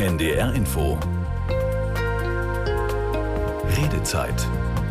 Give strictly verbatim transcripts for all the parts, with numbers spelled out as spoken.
N D R Info. Redezeit.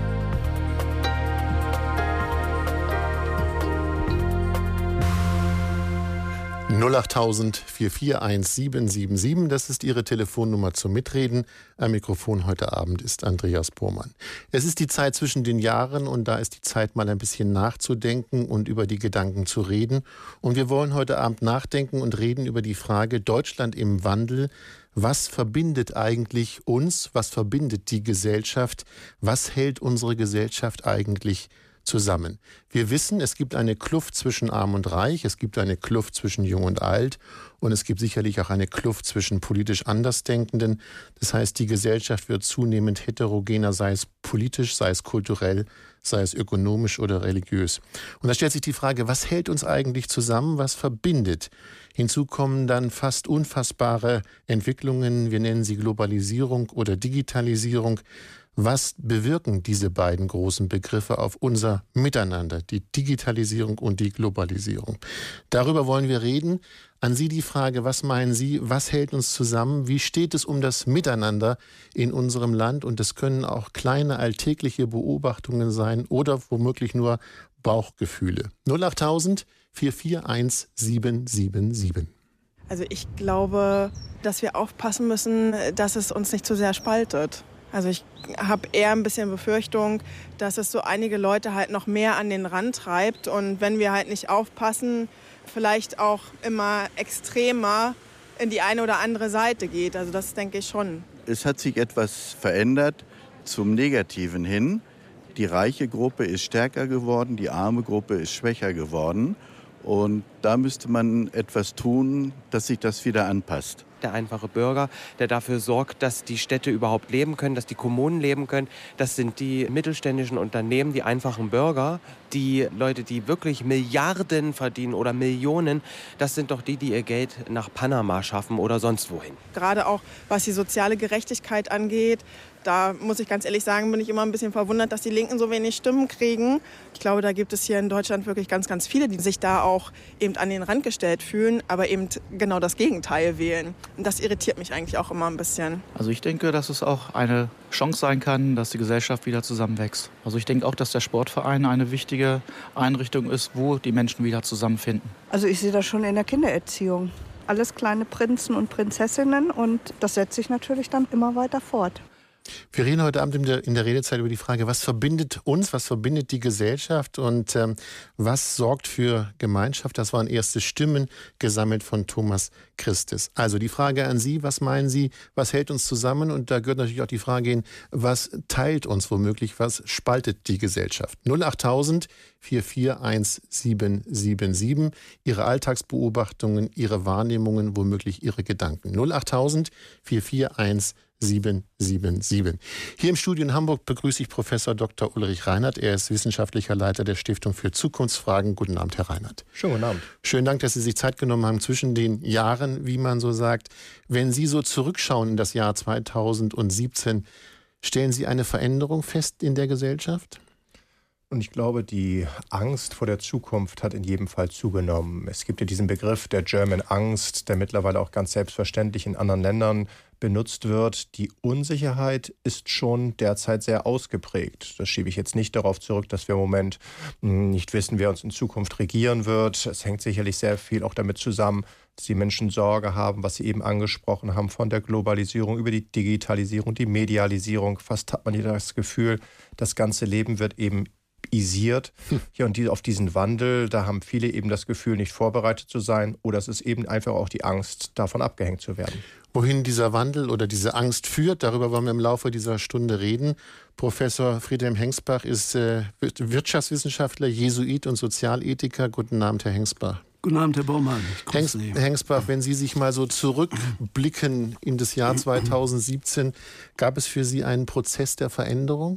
null acht tausend vier vier eins sieben sieben sieben, das ist Ihre Telefonnummer zum Mitreden. Am Mikrofon heute Abend ist Andreas Bormann. Es ist die Zeit zwischen den Jahren und da ist die Zeit, mal ein bisschen nachzudenken und über die Gedanken zu reden. Und wir wollen heute Abend nachdenken und reden über die Frage Deutschland im Wandel. Was verbindet eigentlich uns? Was verbindet die Gesellschaft? Was hält unsere Gesellschaft eigentlich zusammen? Wir wissen, es gibt eine Kluft zwischen Arm und Reich, es gibt eine Kluft zwischen Jung und Alt und es gibt sicherlich auch eine Kluft zwischen politisch Andersdenkenden. Das heißt, die Gesellschaft wird zunehmend heterogener, sei es politisch, sei es kulturell, sei es ökonomisch oder religiös. Und da stellt sich die Frage, was hält uns eigentlich zusammen, was verbindet? Hinzu kommen dann fast unfassbare Entwicklungen, wir nennen sie Globalisierung oder Digitalisierung. Was bewirken diese beiden großen Begriffe auf unser Miteinander, die Digitalisierung und die Globalisierung? Darüber wollen wir reden. An Sie die Frage, was meinen Sie, was hält uns zusammen? Wie steht es um das Miteinander in unserem Land? Und es können auch kleine alltägliche Beobachtungen sein oder womöglich nur Bauchgefühle. null acht tausend vier vier eins sieben sieben sieben. Also ich glaube, dass wir aufpassen müssen, dass es uns nicht zu sehr spaltet. Also ich habe eher ein bisschen Befürchtung, dass es so einige Leute halt noch mehr an den Rand treibt. Und wenn wir halt nicht aufpassen, vielleicht auch immer extremer in die eine oder andere Seite geht. Also das denke ich schon. Es hat sich etwas verändert zum Negativen hin. Die reiche Gruppe ist stärker geworden, die arme Gruppe ist schwächer geworden. Und da müsste man etwas tun, dass sich das wieder anpasst. Der einfache Bürger, der dafür sorgt, dass die Städte überhaupt leben können, dass die Kommunen leben können. Das sind die mittelständischen Unternehmen, die einfachen Bürger, die Leute, die wirklich Milliarden verdienen oder Millionen. Das sind doch die, die ihr Geld nach Panama schaffen oder sonst wohin. Gerade auch was die soziale Gerechtigkeit angeht, da muss ich ganz ehrlich sagen, bin ich immer ein bisschen verwundert, dass die Linken so wenig Stimmen kriegen. Ich glaube, da gibt es hier in Deutschland wirklich ganz, ganz viele, die sich da auch eben an den Rand gestellt fühlen, aber eben genau das Gegenteil wählen. Und das irritiert mich eigentlich auch immer ein bisschen. Also ich denke, dass es auch eine Chance sein kann, dass die Gesellschaft wieder zusammenwächst. Also ich denke auch, dass der Sportverein eine wichtige Einrichtung ist, wo die Menschen wieder zusammenfinden. Also ich sehe das schon in der Kindererziehung. Alles kleine Prinzen und Prinzessinnen und das setzt sich natürlich dann immer weiter fort. Wir reden heute Abend in der, in der Redezeit über die Frage, was verbindet uns, was verbindet die Gesellschaft und ähm, was sorgt für Gemeinschaft. Das waren erste Stimmen, gesammelt von Thomas Christes. Also die Frage an Sie, was meinen Sie, was hält uns zusammen? Und da gehört natürlich auch die Frage hin, was teilt uns womöglich, was spaltet die Gesellschaft? null acht tausend vier vier eins sieben sieben sieben, Ihre Alltagsbeobachtungen, Ihre Wahrnehmungen, womöglich Ihre Gedanken. null acht tausend vier vier eins sieben sieben sieben. Hier im Studio in Hamburg begrüße ich Professor Doktor Ulrich Reinert. Er ist wissenschaftlicher Leiter der Stiftung für Zukunftsfragen. Guten Abend, Herr Reinert. Schönen guten Abend. Schönen Dank, dass Sie sich Zeit genommen haben zwischen den Jahren, wie man so sagt. Wenn Sie so zurückschauen in das Jahr zweitausendsiebzehn, stellen Sie eine Veränderung fest in der Gesellschaft? Und ich glaube, die Angst vor der Zukunft hat in jedem Fall zugenommen. Es gibt ja diesen Begriff der German Angst, der mittlerweile auch ganz selbstverständlich in anderen Ländern benutzt wird. Die Unsicherheit ist schon derzeit sehr ausgeprägt. Das schiebe ich jetzt nicht darauf zurück, dass wir im Moment nicht wissen, wer uns in Zukunft regieren wird. Es hängt sicherlich sehr viel auch damit zusammen, dass die Menschen Sorge haben, was Sie eben angesprochen haben, von der Globalisierung über die Digitalisierung, die Medialisierung. Fast hat man hier das Gefühl, das ganze Leben wird eben isiert. Ja, und die, auf diesen Wandel, da haben viele eben das Gefühl, nicht vorbereitet zu sein, oder es ist eben einfach auch die Angst, davon abgehängt zu werden. Wohin dieser Wandel oder diese Angst führt, darüber wollen wir im Laufe dieser Stunde reden. Professor Friedhelm Hengsbach ist äh, Wirtschaftswissenschaftler, Jesuit und Sozialethiker. Guten Abend, Herr Hengsbach. Guten Abend, Herr Bormann. Hengs, Hengsbach, wenn Sie sich mal so zurückblicken in das Jahr zweitausendsiebzehn, gab es für Sie einen Prozess der Veränderung?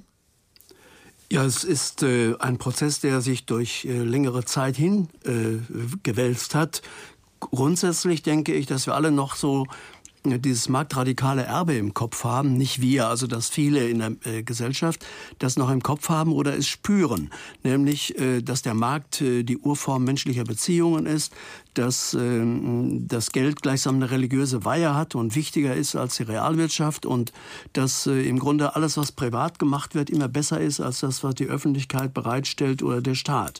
Ja, es ist äh, ein Prozess, der sich durch äh, längere Zeit hin äh, gewälzt hat. Grundsätzlich denke ich, dass wir alle noch so dieses marktradikale Erbe im Kopf haben, nicht wir, also dass viele in der äh, Gesellschaft das noch im Kopf haben oder es spüren, nämlich, äh, dass der Markt äh, die Urform menschlicher Beziehungen ist, dass äh, das Geld gleichsam eine religiöse Weihe hat und wichtiger ist als die Realwirtschaft und dass äh, im Grunde alles, was privat gemacht wird, immer besser ist als das, was die Öffentlichkeit bereitstellt oder der Staat.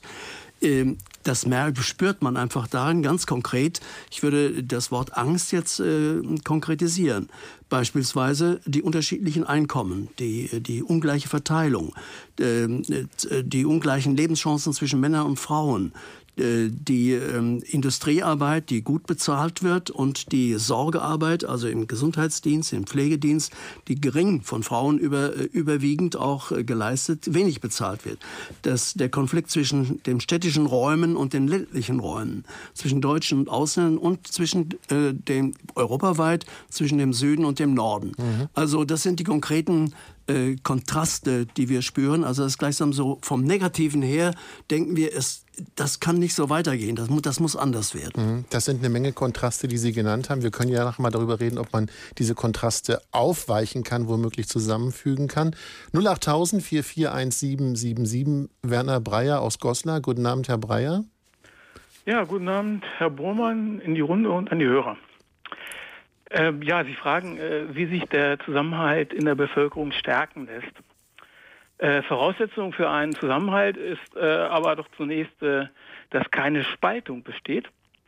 Das spürt man einfach darin ganz konkret. Ich würde das Wort Angst jetzt äh, konkretisieren. Beispielsweise die unterschiedlichen Einkommen, die, die ungleiche Verteilung, äh, die ungleichen Lebenschancen zwischen Männern und Frauen, die ähm, Industriearbeit, die gut bezahlt wird und die Sorgearbeit, also im Gesundheitsdienst, im Pflegedienst, die gering von Frauen über, äh, überwiegend auch äh, geleistet, wenig bezahlt wird. Das, der Konflikt zwischen den städtischen Räumen und den ländlichen Räumen, zwischen Deutschen und Ausländern und zwischen äh, dem europaweit, zwischen dem Süden und dem Norden. Mhm. Also das sind die konkreten Äh, Kontraste, die wir spüren. Also das ist gleichsam so vom Negativen her, denken wir, es, das kann nicht so weitergehen, das, mu- das muss anders werden. Das sind eine Menge Kontraste, die Sie genannt haben. Wir können ja noch mal darüber reden, ob man diese Kontraste aufweichen kann, womöglich zusammenfügen kann. null acht tausend vier vier eins sieben sieben sieben, Werner Breyer aus Goslar. Guten Abend, Herr Breyer. Ja, guten Abend, Herr Bormann, in die Runde und an die Hörer. Äh, ja, Sie fragen, äh, wie sich der Zusammenhalt in der Bevölkerung stärken lässt. Äh, Voraussetzung für einen Zusammenhalt ist äh, aber doch zunächst, äh, dass keine Spaltung besteht.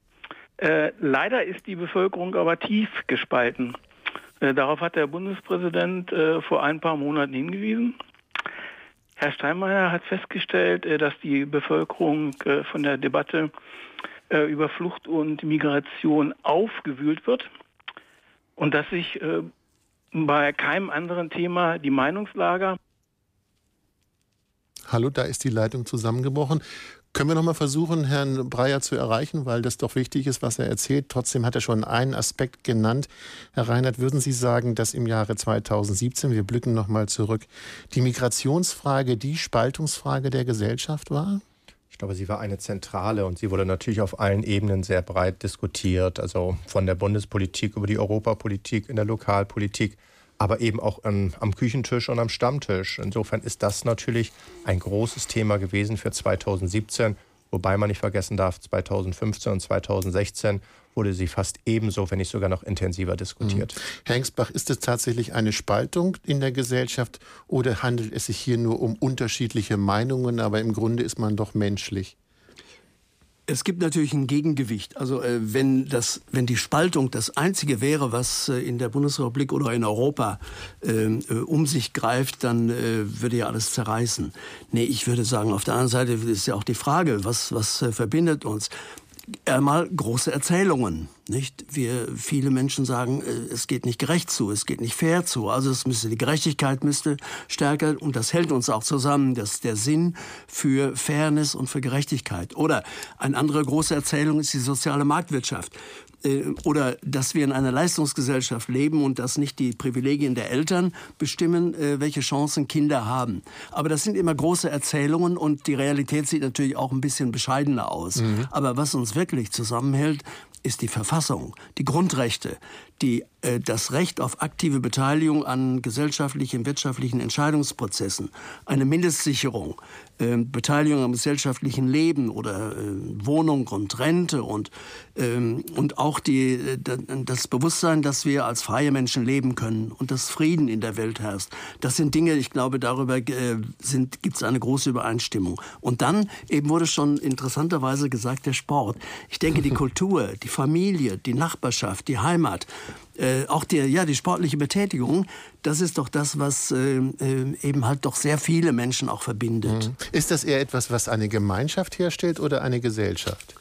Äh, leider ist die Bevölkerung aber tief gespalten. Äh, darauf hat der Bundespräsident äh, vor ein paar Monaten hingewiesen. Herr Steinmeier hat festgestellt, äh, dass die Bevölkerung äh, von der Debatte äh, über Flucht und Migration aufgewühlt wird. Und dass sich äh, bei keinem anderen Thema die Meinungslager... Hallo, da ist die Leitung zusammengebrochen. Können wir noch mal versuchen, Herrn Breyer zu erreichen, weil das doch wichtig ist, was er erzählt. Trotzdem hat er schon einen Aspekt genannt. Herr Reinert, würden Sie sagen, dass im Jahre zweitausendsiebzehn, wir blicken noch mal zurück, die Migrationsfrage die Spaltungsfrage der Gesellschaft war? Ich glaube, sie war eine zentrale und sie wurde natürlich auf allen Ebenen sehr breit diskutiert. Also von der Bundespolitik über die Europapolitik, in der Lokalpolitik, aber eben auch an, am Küchentisch und am Stammtisch. Insofern ist das natürlich ein großes Thema gewesen für zweitausendsiebzehn. Wobei man nicht vergessen darf, zweitausendfünfzehn und zweitausendsechzehn wurde sie fast ebenso, wenn nicht sogar noch intensiver diskutiert. Mhm. Herr Hengsbach, ist es tatsächlich eine Spaltung in der Gesellschaft oder handelt es sich hier nur um unterschiedliche Meinungen, aber im Grunde ist man doch menschlich? Es gibt natürlich ein Gegengewicht. Also äh, wenn das, wenn die Spaltung das Einzige wäre, was äh, in der Bundesrepublik oder in Europa äh, äh, um sich greift, dann äh, würde ja alles zerreißen. Nee, ich würde sagen, auf der anderen Seite ist ja auch die Frage, was, was äh, verbindet uns? Einmal große Erzählungen, nicht? Wir, viele Menschen sagen, es geht nicht gerecht zu, es geht nicht fair zu. Also es müsste, die Gerechtigkeit müsste stärker, und das hält uns auch zusammen, das ist der Sinn für Fairness und für Gerechtigkeit. Oder eine andere große Erzählung ist die soziale Marktwirtschaft. Oder dass wir in einer Leistungsgesellschaft leben und dass nicht die Privilegien der Eltern bestimmen, welche Chancen Kinder haben. Aber das sind immer große Erzählungen und die Realität sieht natürlich auch ein bisschen bescheidener aus. Mhm. Aber was uns wirklich zusammenhält, ist die Verfassung, die Grundrechte, die, äh, das Recht auf aktive Beteiligung an gesellschaftlichen, wirtschaftlichen Entscheidungsprozessen, eine Mindestsicherung, äh, Beteiligung am gesellschaftlichen Leben oder äh, Wohnung und Rente und, äh, und auch die, äh, das Bewusstsein, dass wir als freie Menschen leben können und dass Frieden in der Welt herrscht. Das sind Dinge, ich glaube, darüber äh, sind, gibt es eine große Übereinstimmung. Und dann, eben wurde schon interessanterweise gesagt, der Sport. Ich denke, die Kultur, die Familie, die Nachbarschaft, die Heimat, äh, auch die, ja, die sportliche Betätigung, das ist doch das, was äh, eben halt doch sehr viele Menschen auch verbindet. Mhm. Ist das eher etwas, was eine Gemeinschaft herstellt oder eine Gesellschaft?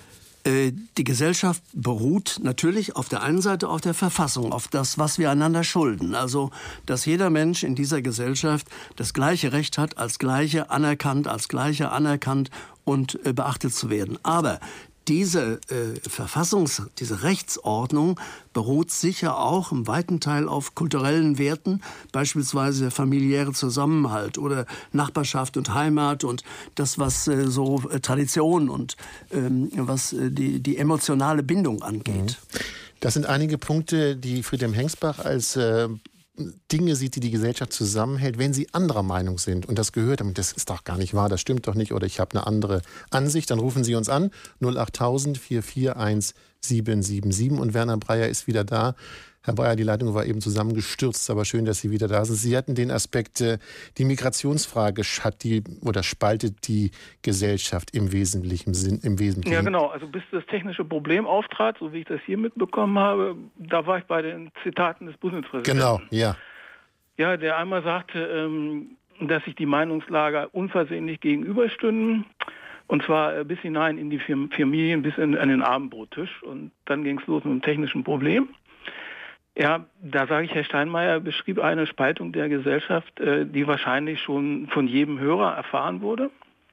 Äh, die Gesellschaft beruht natürlich auf der einen Seite auf der Verfassung, auf das, was wir einander schulden. Also, dass jeder Mensch in dieser Gesellschaft das gleiche Recht hat, als Gleiche anerkannt, als Gleiche anerkannt und äh, beachtet zu werden. Aber diese äh, Verfassungs-, diese Rechtsordnung beruht sicher auch im weiten Teil auf kulturellen Werten, beispielsweise der familiäre Zusammenhalt oder Nachbarschaft und Heimat und das, was äh, so äh, Tradition und ähm, was äh, die, die emotionale Bindung angeht. Mhm. Das sind einige Punkte, die Friedhelm Hengsbach als äh, Dinge sieht, die die Gesellschaft zusammenhält, wenn sie anderer Meinung sind und das gehört haben, das ist doch gar nicht wahr, das stimmt doch nicht oder ich habe eine andere Ansicht, dann rufen Sie uns an, null acht tausend vier vier eins sieben sieben sieben und Werner Breyer ist wieder da. Herr Breyer, die Leitung war eben zusammengestürzt, aber schön, dass Sie wieder da sind. Sie hatten den Aspekt, die Migrationsfrage hat die oder spaltet die Gesellschaft im wesentlichen Sinn. Im Wesentlichen. Ja, genau. Also bis das technische Problem auftrat, so wie ich das hier mitbekommen habe, da war ich bei den Zitaten des Bundespräsidenten. Genau, ja. Ja, der einmal sagte, dass sich die Meinungslager unversehentlich gegenüberstünden. Und zwar bis hinein in die Familien, bis in, an den Abendbrottisch. Und dann ging es los mit dem technischen Problem. Ja, da sage ich, Herr Steinmeier beschrieb eine Spaltung der Gesellschaft, die wahrscheinlich schon von jedem Hörer erfahren wurde.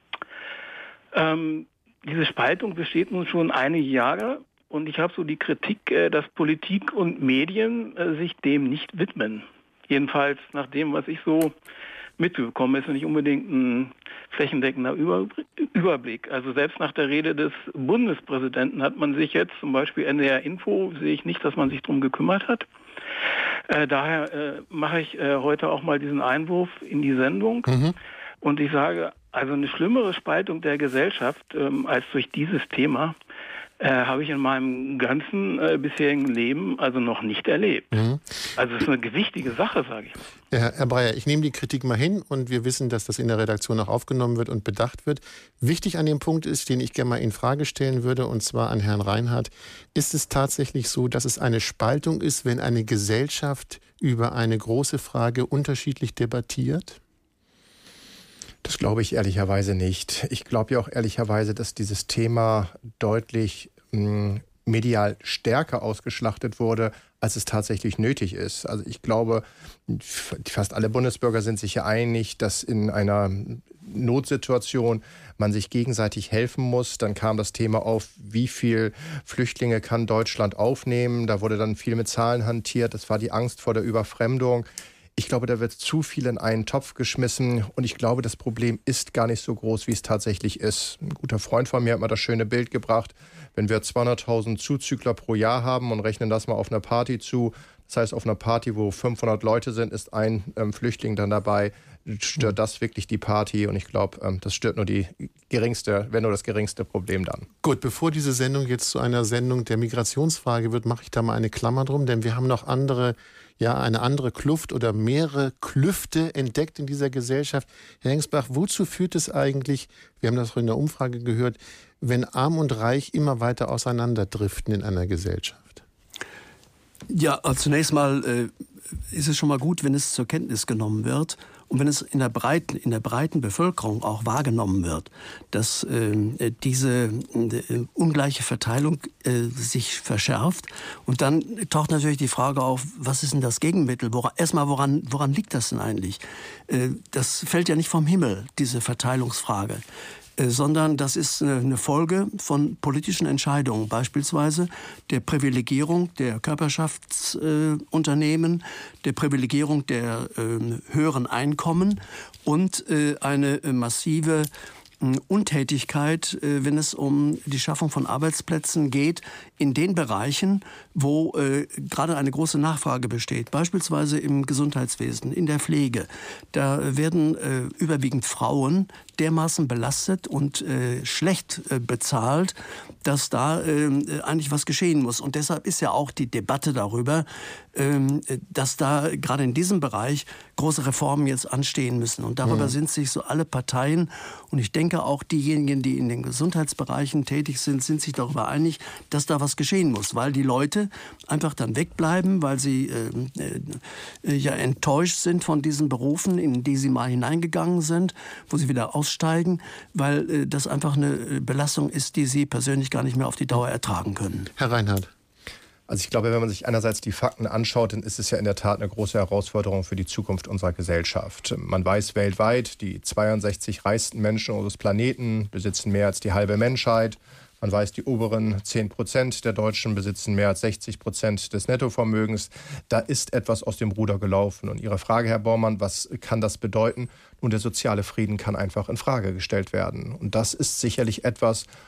Ähm, diese Spaltung besteht nun schon einige Jahre und ich habe so die Kritik, dass Politik und Medien sich dem nicht widmen. Jedenfalls nach dem, was ich so mitbekomme, ist nicht unbedingt ein flächendeckender Überblick. Also selbst nach der Rede des Bundespräsidenten hat man sich jetzt, zum Beispiel N D R Info, sehe ich nicht, dass man sich darum gekümmert hat. Äh, daher äh, mache ich äh, heute auch mal diesen Einwurf in die Sendung. Mhm. Und ich sage, also eine schlimmere Spaltung der Gesellschaft ähm, als durch dieses Thema äh, habe ich in meinem ganzen äh, bisherigen Leben also noch nicht erlebt. Mhm. Also es ist eine gewichtige Sache, sage ich mal. Ja, Herr Breyer, ich nehme die Kritik mal hin und wir wissen, dass das in der Redaktion auch aufgenommen wird und bedacht wird. Wichtig an dem Punkt ist, den ich gerne mal in Frage stellen würde, und zwar an Herrn Reinhardt. Ist es tatsächlich so, dass es eine Spaltung ist, wenn eine Gesellschaft über eine große Frage unterschiedlich debattiert? Das glaube ich ehrlicherweise nicht. Ich glaube ja auch ehrlicherweise, dass dieses Thema deutlich mh, medial stärker ausgeschlachtet wurde, als es tatsächlich nötig ist. Also ich glaube, fast alle Bundesbürger sind sich ja einig, dass in einer Notsituation man sich gegenseitig helfen muss. Dann kam das Thema auf, wie viel Flüchtlinge kann Deutschland aufnehmen. Da wurde dann viel mit Zahlen hantiert. Das war die Angst vor der Überfremdung. Ich glaube, da wird zu viel in einen Topf geschmissen und ich glaube, das Problem ist gar nicht so groß, wie es tatsächlich ist. Ein guter Freund von mir hat mal das schöne Bild gebracht, wenn wir zweihunderttausend Zuzügler pro Jahr haben und rechnen das mal auf einer Party zu, das heißt auf einer Party, wo fünfhundert Leute sind, ist ein ähm, Flüchtling dann dabei, stört das wirklich die Party und ich glaube, ähm, das stört nur die geringste, wenn nur das geringste Problem dann. Gut, bevor diese Sendung jetzt zu einer Sendung der Migrationsfrage wird, mache ich da mal eine Klammer drum, denn wir haben noch andere ja, eine andere Kluft oder mehrere Klüfte entdeckt in dieser Gesellschaft. Herr Hengsbach, wozu führt es eigentlich, wir haben das auch in der Umfrage gehört, wenn Arm und Reich immer weiter auseinanderdriften in einer Gesellschaft? Ja, also zunächst mal äh, ist es schon mal gut, wenn es zur Kenntnis genommen wird und wenn es in der breiten, in der breiten Bevölkerung auch wahrgenommen wird, dass äh, diese äh, ungleiche Verteilung äh, sich verschärft. Und dann taucht natürlich die Frage auf, was ist denn das Gegenmittel? Woran, erstmal, woran, woran liegt das denn eigentlich? Äh, das fällt ja nicht vom Himmel, diese Verteilungsfrage. Äh, sondern das ist eine, eine Folge von politischen Entscheidungen, beispielsweise der Privilegierung der Körperschaftsunternehmen, äh, der Privilegierung der äh, höheren Einkommen und äh, eine äh, massive Untätigkeit, wenn es um die Schaffung von Arbeitsplätzen geht, in den Bereichen, wo äh, gerade eine große Nachfrage besteht, beispielsweise im Gesundheitswesen, in der Pflege. Da werden äh, überwiegend Frauen dermaßen belastet und äh, schlecht äh, bezahlt, dass da äh, eigentlich was geschehen muss. Und deshalb ist ja auch die Debatte darüber, äh, dass da gerade in diesem Bereich große Reformen jetzt anstehen müssen. Und darüber mhm. sind sich so alle Parteien, und ich denke auch diejenigen, die in den Gesundheitsbereichen tätig sind, sind sich darüber einig, dass da was geschehen muss, weil die Leute einfach dann wegbleiben, weil sie äh, äh, ja enttäuscht sind von diesen Berufen, in die sie mal hineingegangen sind, wo sie wieder aussteigen, weil äh, das einfach eine Belastung ist, die sie persönlich gar nicht mehr auf die Dauer ertragen können. Herr Reinhardt. Also ich glaube, wenn man sich einerseits die Fakten anschaut, dann ist es ja in der Tat eine große Herausforderung für die Zukunft unserer Gesellschaft. Man weiß weltweit, die zweiundsechzig reichsten Menschen unseres Planeten besitzen mehr als die halbe Menschheit. Man weiß, die oberen zehn Prozent der Deutschen besitzen mehr als sechzig Prozent des Nettovermögens. Da ist etwas aus dem Ruder gelaufen. Und Ihre Frage, Herr Bormann, was kann das bedeuten? Nun, der soziale Frieden kann einfach in Frage gestellt werden. Und das ist sicherlich etwas,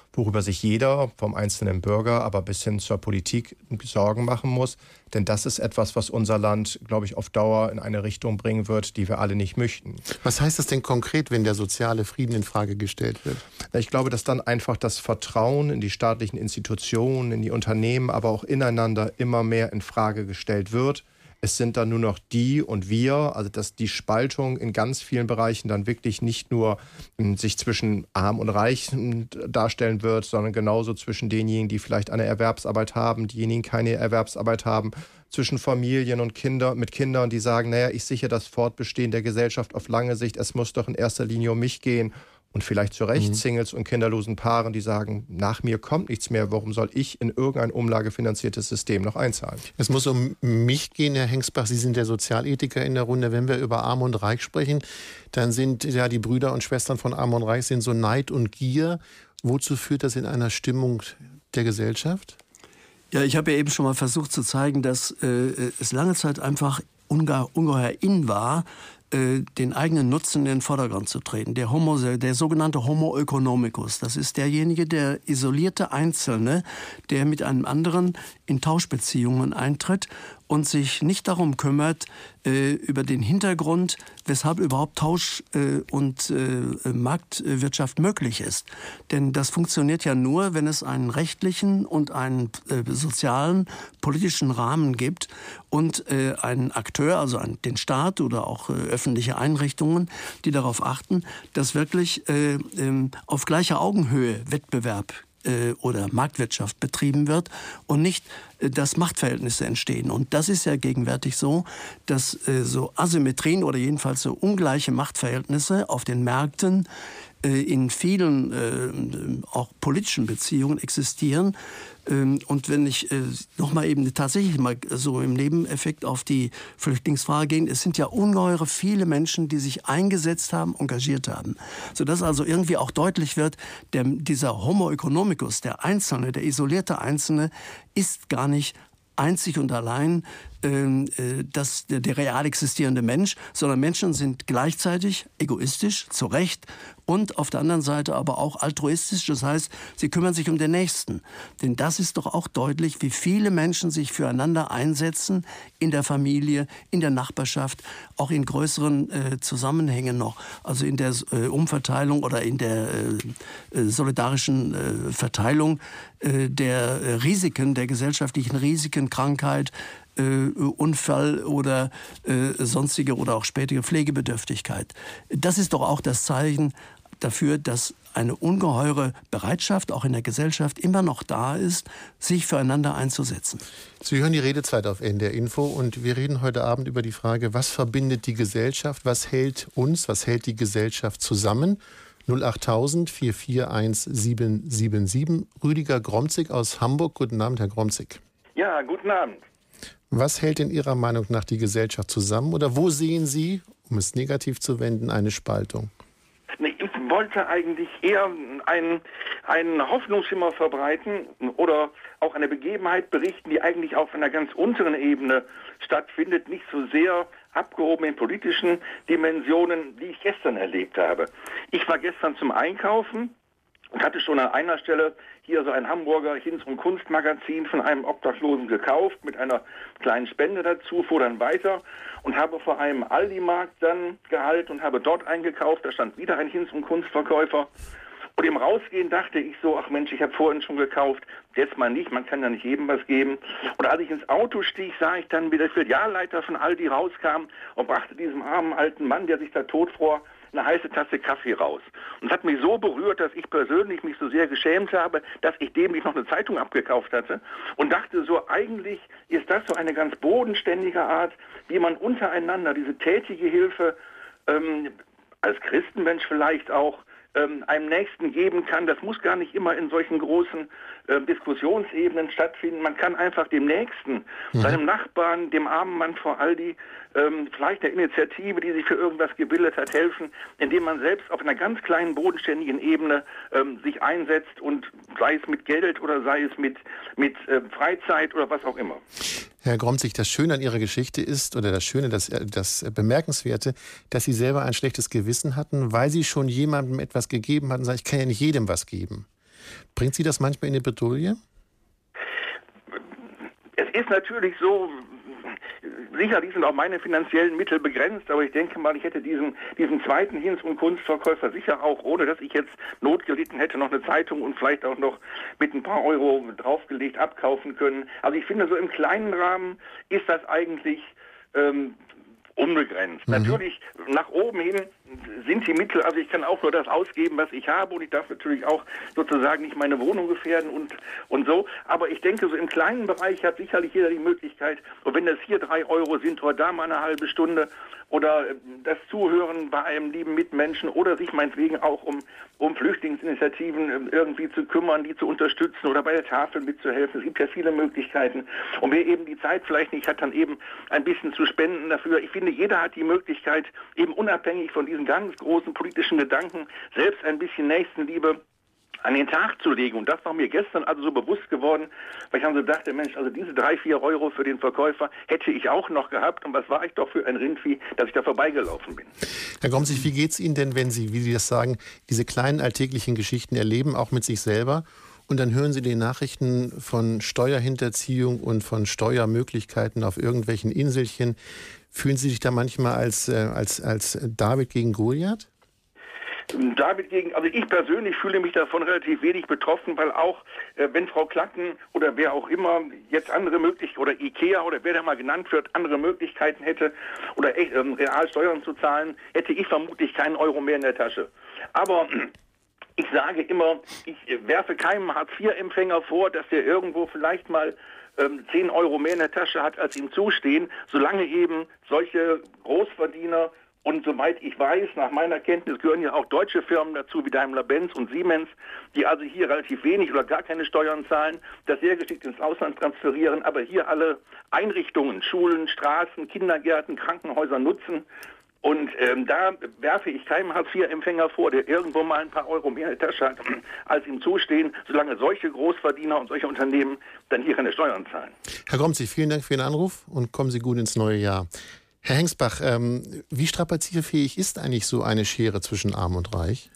worüber sich jeder, vom einzelnen Bürger, aber bis hin zur Politik Sorgen machen muss. Denn das ist etwas, was unser Land, glaube ich, auf Dauer in eine Richtung bringen wird, die wir alle nicht möchten. Was heißt das denn konkret, wenn der soziale Frieden in Frage gestellt wird? Ich glaube, dass dann einfach das Vertrauen in die staatlichen Institutionen, in die Unternehmen, aber auch ineinander immer mehr in Frage gestellt wird. Es sind dann nur noch die und wir, also dass die Spaltung in ganz vielen Bereichen dann wirklich nicht nur m, sich zwischen Arm und Reich m, darstellen wird, sondern genauso zwischen denjenigen, die vielleicht eine Erwerbsarbeit haben, diejenigen, die keine Erwerbsarbeit haben, zwischen Familien und Kindern mit Kindern, die sagen, naja, ich sichere das Fortbestehen der Gesellschaft auf lange Sicht, es muss doch in erster Linie um mich gehen. Und vielleicht zu Recht mhm. Singles und kinderlosen Paaren, die sagen, nach mir kommt nichts mehr, warum soll ich in irgendein umlagefinanziertes System noch einzahlen? Es muss um mich gehen, Herr Hengsbach, Sie sind der Sozialethiker in der Runde. Wenn wir über Arm und Reich sprechen, dann sind ja die Brüder und Schwestern von Arm und Reich sind so Neid und Gier. Wozu führt das in einer Stimmung der Gesellschaft? Ja, ich habe ja eben schon mal versucht zu zeigen, dass äh, es lange Zeit einfach unge- ungeheuer in war, den eigenen Nutzen in den Vordergrund zu treten. Der, Homo, der sogenannte Homo economicus, das ist derjenige, der isolierte Einzelne, der mit einem anderen in Tauschbeziehungen eintritt und sich nicht darum kümmert, äh, über den Hintergrund, weshalb überhaupt Tausch äh, und äh, Marktwirtschaft möglich ist. Denn das funktioniert ja nur, wenn es einen rechtlichen und einen äh, sozialen, politischen Rahmen gibt und äh, einen Akteur, also einen, den Staat oder auch äh, öffentliche Einrichtungen, die darauf achten, dass wirklich äh, äh, auf gleicher Augenhöhe Wettbewerb oder Marktwirtschaft betrieben wird und nicht, dass Machtverhältnisse entstehen. Und das ist ja gegenwärtig so, dass so Asymmetrien oder jedenfalls so ungleiche Machtverhältnisse auf den Märkten in vielen auch politischen Beziehungen existieren. Und wenn ich nochmal eben tatsächlich mal so im Nebeneffekt auf die Flüchtlingsfrage gehe, es sind ja ungeheure viele Menschen, die sich eingesetzt haben, engagiert haben. Sodass also irgendwie auch deutlich wird, der, dieser Homo economicus, der Einzelne, der isolierte Einzelne, ist gar nicht einzig und allein äh, das, der, der real existierende Mensch, sondern Menschen sind gleichzeitig egoistisch, zu Recht, und auf der anderen Seite aber auch altruistisch. Das heißt, sie kümmern sich um den Nächsten. Denn das ist doch auch deutlich, wie viele Menschen sich füreinander einsetzen, in der Familie, in der Nachbarschaft, auch in größeren äh, Zusammenhängen noch. Also in der äh, Umverteilung oder in der äh, solidarischen äh, Verteilung äh, der äh, Risiken, der gesellschaftlichen Risiken, Krankheit, Äh, Unfall oder äh, sonstige oder auch spätere Pflegebedürftigkeit. Das ist doch auch das Zeichen dafür, dass eine ungeheure Bereitschaft auch in der Gesellschaft immer noch da ist, sich füreinander einzusetzen. Sie hören die Redezeit auf N D R Info und wir reden heute Abend über die Frage, was verbindet die Gesellschaft, was hält uns, was hält die Gesellschaft zusammen? null acht tausend vier vier eins sieben sieben sieben. Rüdiger Gromzig aus Hamburg. Guten Abend, Herr Gromzig. Ja, guten Abend. Was hält in Ihrer Meinung nach die Gesellschaft zusammen? Oder wo sehen Sie, um es negativ zu wenden, eine Spaltung? Ich wollte eigentlich eher einen, einen Hoffnungsschimmer verbreiten oder auch eine Begebenheit berichten, die eigentlich auf einer ganz unteren Ebene stattfindet, nicht so sehr abgehoben in politischen Dimensionen, die ich gestern erlebt habe. Ich war gestern zum Einkaufen und hatte schon an einer Stelle hier so ein Hamburger Hinz- und Kunstmagazin von einem Obdachlosen gekauft, mit einer kleinen Spende dazu, fuhr dann weiter und habe vor einem Aldi-Markt dann gehalten und habe dort eingekauft. Da stand wieder ein Hinz- und Kunstverkäufer. Und im Rausgehen dachte ich so, ach Mensch, ich habe vorhin schon gekauft, jetzt mal nicht, man kann ja nicht jedem was geben. Und als ich ins Auto stieg, sah ich dann, wie der Filialleiter von Aldi rauskam und brachte diesem armen alten Mann, der sich da totfror, eine heiße Tasse Kaffee raus. Und es hat mich so berührt, dass ich persönlich mich so sehr geschämt habe, dass ich dem nicht noch eine Zeitung abgekauft hatte und dachte so, eigentlich ist das so eine ganz bodenständige Art, wie man untereinander diese tätige Hilfe ähm, als Christenmensch vielleicht auch ähm, einem Nächsten geben kann. Das muss gar nicht immer in solchen großen äh, Diskussionsebenen stattfinden. Man kann einfach dem Nächsten, mhm. seinem Nachbarn, dem armen Mann vor Aldi, ähm, vielleicht eine Initiative, die sich für irgendwas gebildet hat, helfen, indem man selbst auf einer ganz kleinen bodenständigen Ebene ähm, sich einsetzt und sei es mit Geld oder sei es mit, mit äh, Freizeit oder was auch immer. Herr Gromzig, das Schöne an Ihrer Geschichte ist, oder das Schöne, das, das Bemerkenswerte, dass Sie selber ein schlechtes Gewissen hatten, weil Sie schon jemandem etwas gegeben hatten und sagen, ich kann ja nicht jedem was geben. Bringt Sie das manchmal in eine Bredouille? Es ist natürlich so, sicherlich sind auch meine finanziellen Mittel begrenzt, aber ich denke mal, ich hätte diesen, diesen zweiten Hinz- und Kunstverkäufer sicher auch, ohne dass ich jetzt Not gelitten hätte, noch eine Zeitung und vielleicht auch noch mit ein paar Euro draufgelegt abkaufen können. Also ich finde, so im kleinen Rahmen ist das eigentlich ähm, unbegrenzt. Mhm. Natürlich, nach oben hin sind die Mittel, also ich kann auch nur das ausgeben, was ich habe, und ich darf natürlich auch sozusagen nicht meine Wohnung gefährden und, und so. Aber ich denke, so im kleinen Bereich hat sicherlich jeder die Möglichkeit, und wenn das hier drei Euro sind oder da mal eine halbe Stunde oder das Zuhören bei einem lieben Mitmenschen oder sich meinetwegen auch um, um Flüchtlingsinitiativen irgendwie zu kümmern, die zu unterstützen oder bei der Tafel mitzuhelfen. Es gibt ja viele Möglichkeiten. Und wer eben die Zeit vielleicht nicht hat, dann eben ein bisschen zu spenden dafür. Ich finde, jeder hat die Möglichkeit, eben unabhängig von diesen ganz großen politischen Gedanken, selbst ein bisschen Nächstenliebe an den Tag zu legen. Und das war mir gestern also so bewusst geworden, weil ich dann so dachte, Mensch, also diese drei, vier Euro für den Verkäufer hätte ich auch noch gehabt. Und was war ich doch für ein Rindvieh, dass ich da vorbeigelaufen bin. Herr Gromzig, wie geht es Ihnen denn, wenn Sie, wie Sie das sagen, diese kleinen alltäglichen Geschichten erleben, auch mit sich selber? Und dann hören Sie die Nachrichten von Steuerhinterziehung und von Steuermöglichkeiten auf irgendwelchen Inselchen. Fühlen Sie sich da manchmal als, äh, als, als David gegen Goliath? David gegen, also ich persönlich fühle mich davon relativ wenig betroffen, weil auch, äh, wenn Frau Klatten oder wer auch immer jetzt andere Möglichkeiten, oder Ikea oder wer da mal genannt wird, andere Möglichkeiten hätte oder echt ähm, real Steuern zu zahlen, hätte ich vermutlich keinen Euro mehr in der Tasche. Aber ich sage immer, ich werfe keinem Hartz vier Empfänger vor, dass der irgendwo vielleicht mal ähm, zehn Euro mehr in der Tasche hat, als ihm zustehen, solange eben solche Großverdiener, und soweit ich weiß, nach meiner Kenntnis gehören ja auch deutsche Firmen dazu, wie Daimler-Benz und Siemens, die also hier relativ wenig oder gar keine Steuern zahlen, das sehr geschickt ins Ausland transferieren, aber hier alle Einrichtungen, Schulen, Straßen, Kindergärten, Krankenhäuser nutzen. Und ähm, da werfe ich keinem Hartz vier Empfänger vor, der irgendwo mal ein paar Euro mehr in der Tasche hat, als ihm zustehen, solange solche Großverdiener und solche Unternehmen dann hier keine Steuern zahlen. Herr Gromzig, vielen Dank für Ihren Anruf und kommen Sie gut ins neue Jahr. Herr Hengsbach, ähm, wie strapazierfähig ist eigentlich so eine Schere zwischen Arm und Reich?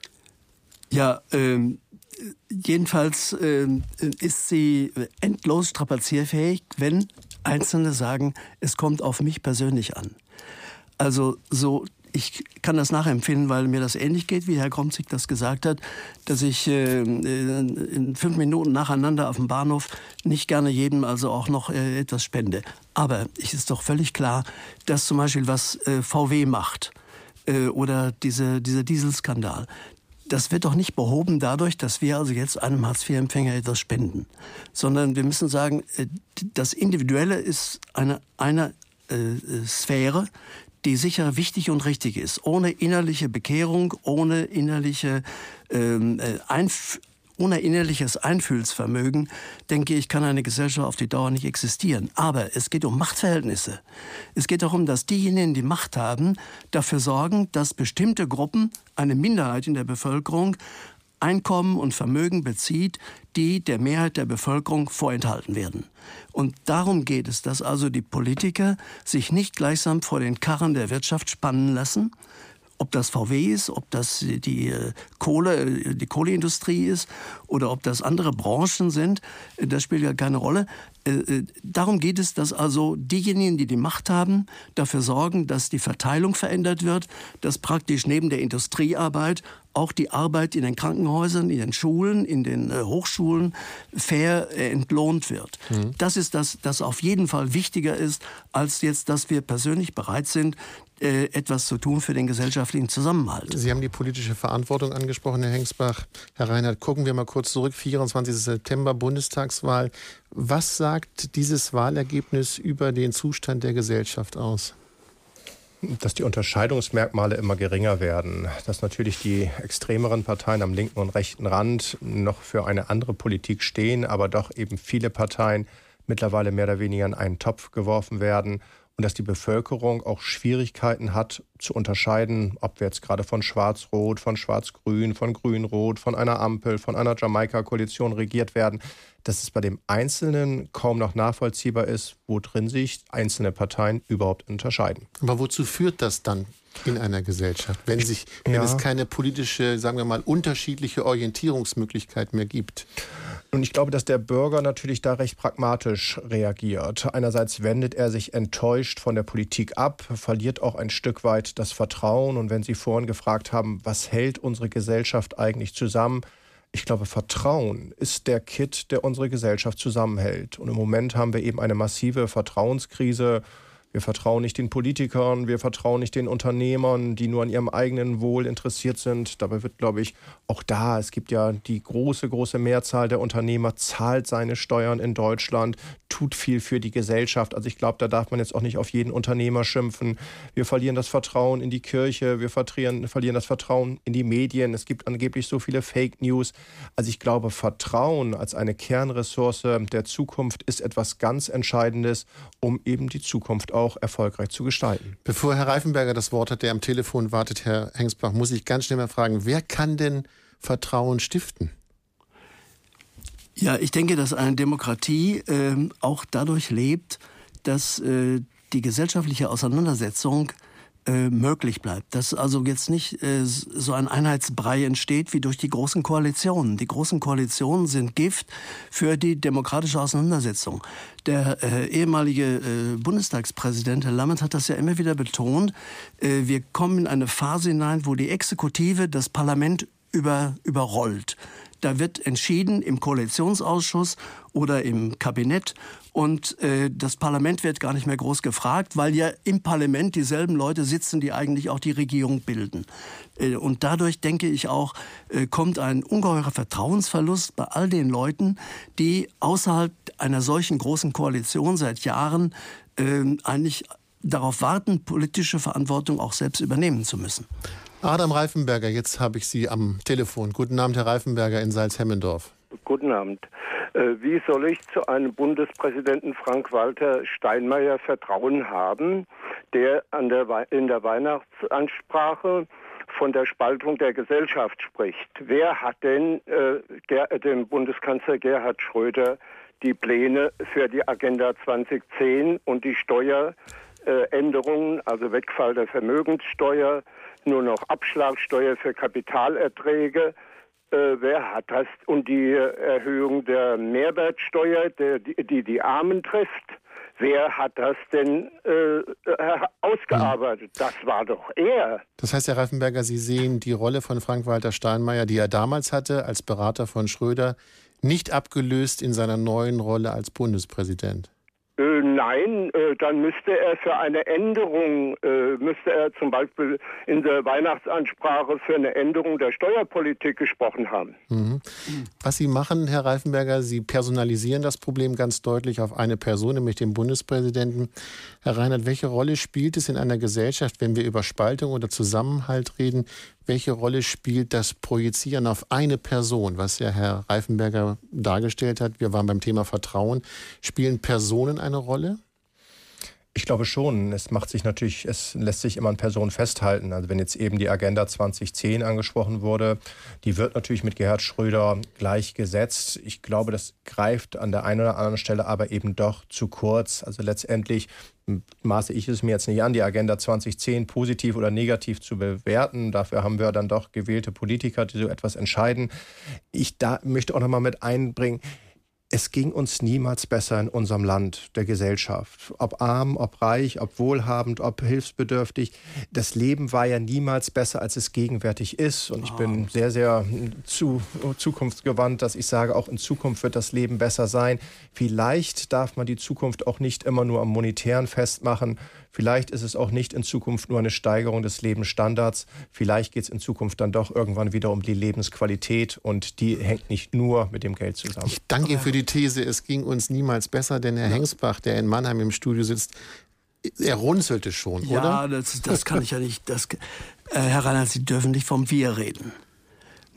Ja, ähm, jedenfalls ähm, ist sie endlos strapazierfähig, wenn Einzelne sagen, es kommt auf mich persönlich an. Also so, ich kann das nachempfinden, weil mir das ähnlich geht, wie Herr Gromzig das gesagt hat, dass ich äh, in fünf Minuten nacheinander auf dem Bahnhof nicht gerne jedem also auch noch äh, etwas spende. Aber es ist doch völlig klar, dass zum Beispiel was äh, V W macht äh, oder diese, dieser Dieselskandal, das wird doch nicht behoben dadurch, dass wir also jetzt einem Hartz vier Empfänger etwas spenden. Sondern wir müssen sagen, äh, das Individuelle ist eine, eine äh, Sphäre, die sicher wichtig und richtig ist. Ohne innerliche Bekehrung, ohne innerliche ähm, Einf- ohne innerliches Einfühlsvermögen, denke ich, kann eine Gesellschaft auf die Dauer nicht existieren. Aber es geht um Machtverhältnisse. Es geht darum, dass diejenigen, die Macht haben, dafür sorgen, dass bestimmte Gruppen, eine Minderheit in der Bevölkerung, Einkommen und Vermögen bezieht, die der Mehrheit der Bevölkerung vorenthalten werden. Und darum geht es, dass also die Politiker sich nicht gleichsam vor den Karren der Wirtschaft spannen lassen, ob das V W ist, ob das die Kohle, die Kohleindustrie ist oder ob das andere Branchen sind, das spielt ja keine Rolle. Darum geht es, dass also diejenigen, die die Macht haben, dafür sorgen, dass die Verteilung verändert wird, dass praktisch neben der Industriearbeit auch die Arbeit in den Krankenhäusern, in den Schulen, in den äh, Hochschulen fair äh, entlohnt wird. Mhm. Das ist das, das auf jeden Fall wichtiger ist, als jetzt, dass wir persönlich bereit sind, äh, etwas zu tun für den gesellschaftlichen Zusammenhalt. Sie haben die politische Verantwortung angesprochen, Herr Hengsbach. Herr Reinhardt, gucken wir mal kurz zurück. vierundzwanzigster September, Bundestagswahl. Was sagt dieses Wahlergebnis über den Zustand der Gesellschaft aus? Dass die Unterscheidungsmerkmale immer geringer werden, dass natürlich die extremeren Parteien am linken und rechten Rand noch für eine andere Politik stehen, aber doch eben viele Parteien mittlerweile mehr oder weniger in einen Topf geworfen werden und dass die Bevölkerung auch Schwierigkeiten hat zu unterscheiden, ob wir jetzt gerade von Schwarz-Rot, von Schwarz-Grün, von Grün-Rot, von einer Ampel, von einer Jamaika-Koalition regiert werden. dass es bei dem Einzelnen kaum noch nachvollziehbar ist, wo drin sich einzelne Parteien überhaupt unterscheiden. Aber wozu führt das dann in einer Gesellschaft, wenn, sich, wenn ja. es keine politische, sagen wir mal, unterschiedliche Orientierungsmöglichkeit mehr gibt? Und ich glaube, dass der Bürger natürlich da recht pragmatisch reagiert. Einerseits wendet er sich enttäuscht von der Politik ab, verliert auch ein Stück weit das Vertrauen. Und wenn Sie vorhin gefragt haben, was hält unsere Gesellschaft eigentlich zusammen? Ich glaube, Vertrauen ist der Kitt, der unsere Gesellschaft zusammenhält. Und im Moment haben wir eben eine massive Vertrauenskrise. Wir vertrauen nicht den Politikern, wir vertrauen nicht den Unternehmern, die nur an ihrem eigenen Wohl interessiert sind. Dabei wird, glaube ich, auch da, es gibt ja die große, große Mehrzahl der Unternehmer, zahlt seine Steuern in Deutschland, tut viel für die Gesellschaft. Also ich glaube, da darf man jetzt auch nicht auf jeden Unternehmer schimpfen. Wir verlieren das Vertrauen in die Kirche, wir verlieren, verlieren das Vertrauen in die Medien. Es gibt angeblich so viele Fake News. Also ich glaube, Vertrauen als eine Kernressource der Zukunft ist etwas ganz Entscheidendes, um eben die Zukunft auch auch erfolgreich zu gestalten. Bevor Herr Reifenberger das Wort hat, der am Telefon wartet, Herr Hengsbach, muss ich ganz schnell mal fragen, wer kann denn Vertrauen stiften? Ja, ich denke, dass eine Demokratie äh, auch dadurch lebt, dass äh, die gesellschaftliche Auseinandersetzung äh, möglich bleibt. Dass also jetzt nicht äh, so ein Einheitsbrei entsteht wie durch die großen Koalitionen. Die großen Koalitionen sind Gift für die demokratische Auseinandersetzung. Der äh, ehemalige äh, Bundestagspräsident, Herr Lammert, hat das ja immer wieder betont. Äh, wir kommen in eine Phase hinein, wo die Exekutive das Parlament über, überrollt. Da wird entschieden im Koalitionsausschuss oder im Kabinett und äh, das Parlament wird gar nicht mehr groß gefragt, weil ja im Parlament dieselben Leute sitzen, die eigentlich auch die Regierung bilden. Äh, und dadurch, denke ich auch, äh, kommt ein ungeheurer Vertrauensverlust bei all den Leuten, die außerhalb einer solchen großen Koalition seit Jahren äh, eigentlich darauf warten, politische Verantwortung auch selbst übernehmen zu müssen. Adam Reifenberger, jetzt habe ich Sie am Telefon. Guten Abend, Herr Reifenberger in Salzhemmendorf. Guten Abend. Wie soll ich zu einem Bundespräsidenten Frank-Walter Steinmeier Vertrauen haben, der, an der We- in der Weihnachtsansprache von der Spaltung der Gesellschaft spricht? Wer hat denn äh, Ger- dem Bundeskanzler Gerhard Schröder die Pläne für die Agenda zwanzig zehn und die Steueränderungen, also Wegfall der Vermögenssteuer, nur noch Abschlagssteuer für Kapitalerträge, äh, wer hat das? Und die Erhöhung der Mehrwertsteuer, der, die, die die Armen trifft, wer hat das denn äh, ausgearbeitet? Das war doch er. Das heißt, Herr Reifenberger, Sie sehen die Rolle von Frank-Walter Steinmeier, die er damals hatte als Berater von Schröder, nicht abgelöst in seiner neuen Rolle als Bundespräsident? Äh, nein, äh, dann müsste er für eine Änderung, äh, müsste er zum Beispiel in der Weihnachtsansprache für eine Änderung der Steuerpolitik gesprochen haben. Mhm. Was Sie machen, Herr Reifenberger, Sie personalisieren das Problem ganz deutlich auf eine Person, nämlich den Bundespräsidenten. Herr Reinhardt, welche Rolle spielt es in einer Gesellschaft, wenn wir über Spaltung oder Zusammenhalt reden? Welche Rolle spielt das Projizieren auf eine Person, was ja Herr Reifenberger dargestellt hat? Wir waren beim Thema Vertrauen. Spielen Personen eine Rolle? Ich glaube schon. Es macht sich natürlich, es lässt sich immer an Personen festhalten. Also wenn jetzt eben die Agenda zwanzig zehn angesprochen wurde, die wird natürlich mit Gerhard Schröder gleichgesetzt. Ich glaube, das greift an der einen oder anderen Stelle aber eben doch zu kurz. Also letztendlich maße ich es mir jetzt nicht an, die Agenda zwanzig zehn positiv oder negativ zu bewerten. Dafür haben wir dann doch gewählte Politiker, die so etwas entscheiden. Ich da möchte auch noch mal mit einbringen, es ging uns niemals besser in unserem Land, der Gesellschaft. Ob arm, ob reich, ob wohlhabend, ob hilfsbedürftig. Das Leben war ja niemals besser, als es gegenwärtig ist. Und ich bin sehr, sehr zu, zukunftsgewandt, dass ich sage, auch in Zukunft wird das Leben besser sein. Vielleicht darf man die Zukunft auch nicht immer nur am Monetären festmachen. Vielleicht ist es auch nicht in Zukunft nur eine Steigerung des Lebensstandards. Vielleicht geht es in Zukunft dann doch irgendwann wieder um die Lebensqualität. Und die hängt nicht nur mit dem Geld zusammen. Ich danke Ihnen für die These, es ging uns niemals besser, denn Herr ja. Hengsbach, der in Mannheim im Studio sitzt, er runzelte schon, ja, oder? Ja, das, das kann ich ja nicht. Das, äh, Herr Reinhardt, Sie dürfen nicht vom Wir reden.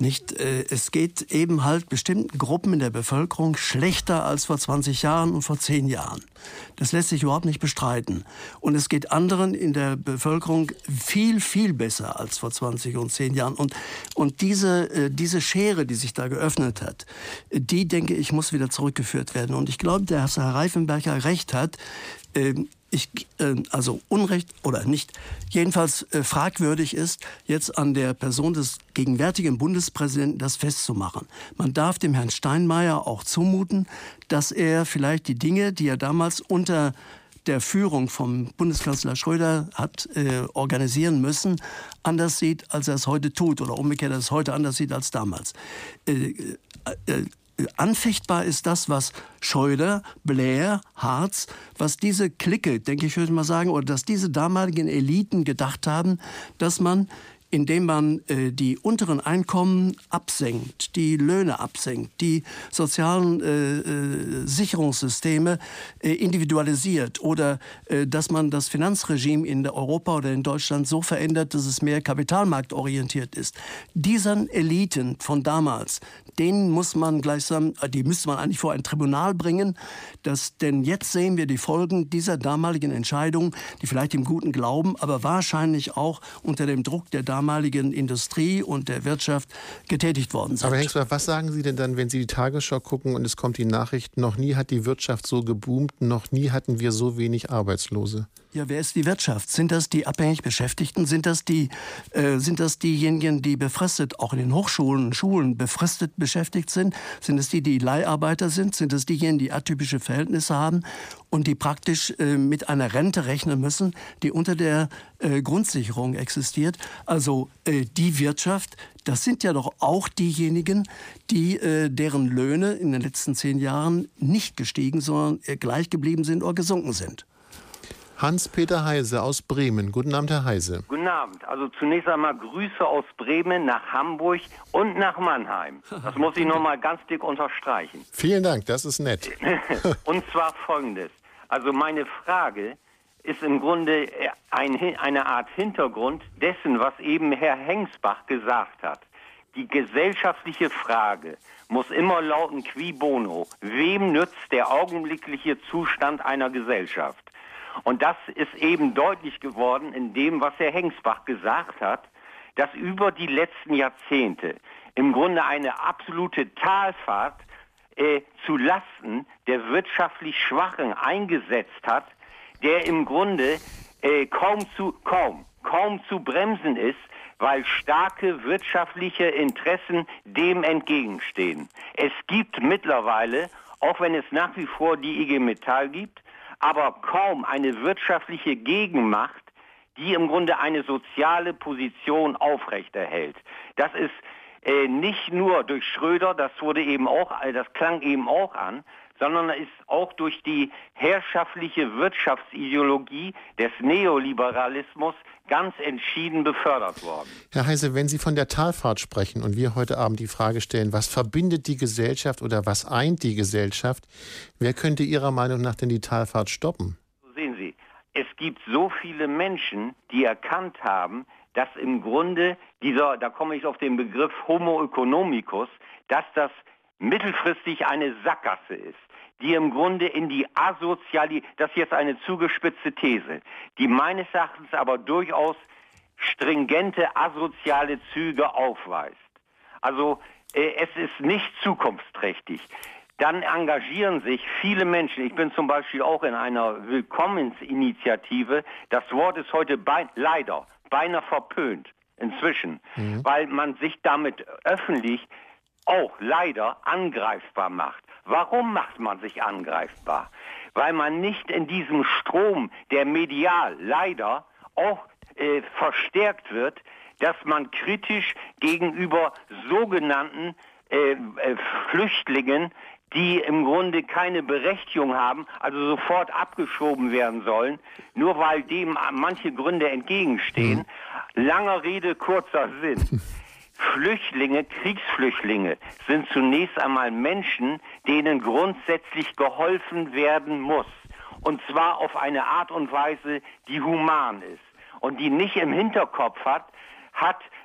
Nicht, äh, es geht eben halt bestimmten Gruppen in der Bevölkerung schlechter als vor zwanzig Jahren und vor zehn Jahren. Das lässt sich überhaupt nicht bestreiten. Und es geht anderen in der Bevölkerung viel, viel besser als vor zwanzig und zehn Jahren. Und, und diese, äh, diese Schere, die sich da geöffnet hat, die, denke ich, muss wieder zurückgeführt werden. Und ich glaube, dass Herr Reifenberger recht hat. Äh, Ich, äh, also Unrecht oder nicht, jedenfalls äh, fragwürdig ist, jetzt an der Person des gegenwärtigen Bundespräsidenten das festzumachen. Man darf dem Herrn Steinmeier auch zumuten, dass er vielleicht die Dinge, die er damals unter der Führung vom Bundeskanzler Schröder hat äh, organisieren müssen, anders sieht, als er es heute tut. Oder umgekehrt, dass er es heute anders sieht als damals. Äh, äh, Anfechtbar ist das, was Schröder, Blair, Hartz, was diese Clique, denke ich, würde ich mal sagen, oder dass diese damaligen Eliten gedacht haben, dass man, indem man äh, die unteren Einkommen absenkt, die Löhne absenkt, die sozialen äh, äh, Sicherungssysteme äh, individualisiert oder äh, dass man das Finanzregime in Europa oder in Deutschland so verändert, dass es mehr kapitalmarktorientiert ist. Diesen Eliten von damals, denen muss man gleichsam, die müsste man eigentlich vor ein Tribunal bringen, dass, denn jetzt sehen wir die Folgen dieser damaligen Entscheidung, die vielleicht im guten Glauben, aber wahrscheinlich auch unter dem Druck der damaligen Industrie und der Wirtschaft getätigt worden sind. Aber Herr Hengsberg, was sagen Sie denn dann, wenn Sie die Tagesschau gucken und es kommt die Nachricht, noch nie hat die Wirtschaft so geboomt, noch nie hatten wir so wenig Arbeitslose? Ja, wer ist die Wirtschaft? Sind das die abhängig Beschäftigten? Sind das die, äh, sind das diejenigen, die befristet, auch in den Hochschulen und Schulen befristet beschäftigt sind? Sind es die, die Leiharbeiter sind? Sind es diejenigen, die atypische Verhältnisse haben und die praktisch äh, mit einer Rente rechnen müssen, die unter der äh, Grundsicherung existiert? Also äh, die Wirtschaft, das sind ja doch auch diejenigen, die, äh, deren Löhne in den letzten zehn Jahren nicht gestiegen, sondern äh, gleich geblieben sind oder gesunken sind. Hans-Peter Heise aus Bremen. Guten Abend, Herr Heise. Guten Abend. Also zunächst einmal Grüße aus Bremen nach Hamburg und nach Mannheim. Das muss ich noch mal ganz dick unterstreichen. Vielen Dank, das ist nett. Und zwar Folgendes. Also meine Frage ist im Grunde ein, eine Art Hintergrund dessen, was eben Herr Hengsbach gesagt hat. Die gesellschaftliche Frage muss immer lauten, qui bono? Wem nützt der augenblickliche Zustand einer Gesellschaft? Und das ist eben deutlich geworden in dem, was Herr Hengsbach gesagt hat, dass über die letzten Jahrzehnte im Grunde eine absolute Talfahrt äh, zu Lasten der wirtschaftlich Schwachen eingesetzt hat, der im Grunde äh, kaum zu kaum kaum zu bremsen ist, weil starke wirtschaftliche Interessen dem entgegenstehen. Es gibt mittlerweile, auch wenn es nach wie vor die I G Metall gibt, aber kaum eine wirtschaftliche Gegenmacht, die im Grunde eine soziale Position aufrechterhält. Das ist äh, nicht nur durch Schröder, das wurde eben auch, das klang eben auch an, sondern ist auch durch die herrschaftliche Wirtschaftsideologie des Neoliberalismus ganz entschieden befördert worden. Herr Heise, wenn Sie von der Talfahrt sprechen und wir heute Abend die Frage stellen, was verbindet die Gesellschaft oder was eint die Gesellschaft, wer könnte Ihrer Meinung nach denn die Talfahrt stoppen? Sehen Sie, es gibt so viele Menschen, die erkannt haben, dass im Grunde dieser, da komme ich auf den Begriff Homo economicus, dass das mittelfristig eine Sackgasse ist, die im Grunde in die Asozialität, das ist jetzt eine zugespitzte These, die meines Erachtens aber durchaus stringente asoziale Züge aufweist. Also äh, es ist nicht zukunftsträchtig. Dann engagieren sich viele Menschen. Ich bin zum Beispiel auch in einer Willkommensinitiative. Das Wort ist heute bei, leider beinahe verpönt inzwischen, mhm. weil man sich damit öffentlich auch leider angreifbar macht. Warum macht man sich angreifbar? Weil man nicht in diesem Strom, der medial leider auch äh, verstärkt wird, dass man kritisch gegenüber sogenannten äh, äh, Flüchtlingen, die im Grunde keine Berechtigung haben, also sofort abgeschoben werden sollen, nur weil dem manche Gründe entgegenstehen. Mhm. Langer Rede, kurzer Sinn. Flüchtlinge, Kriegsflüchtlinge sind zunächst einmal Menschen, denen grundsätzlich geholfen werden muss. Und zwar auf eine Art und Weise, die human ist und die nicht im Hinterkopf hat, hat,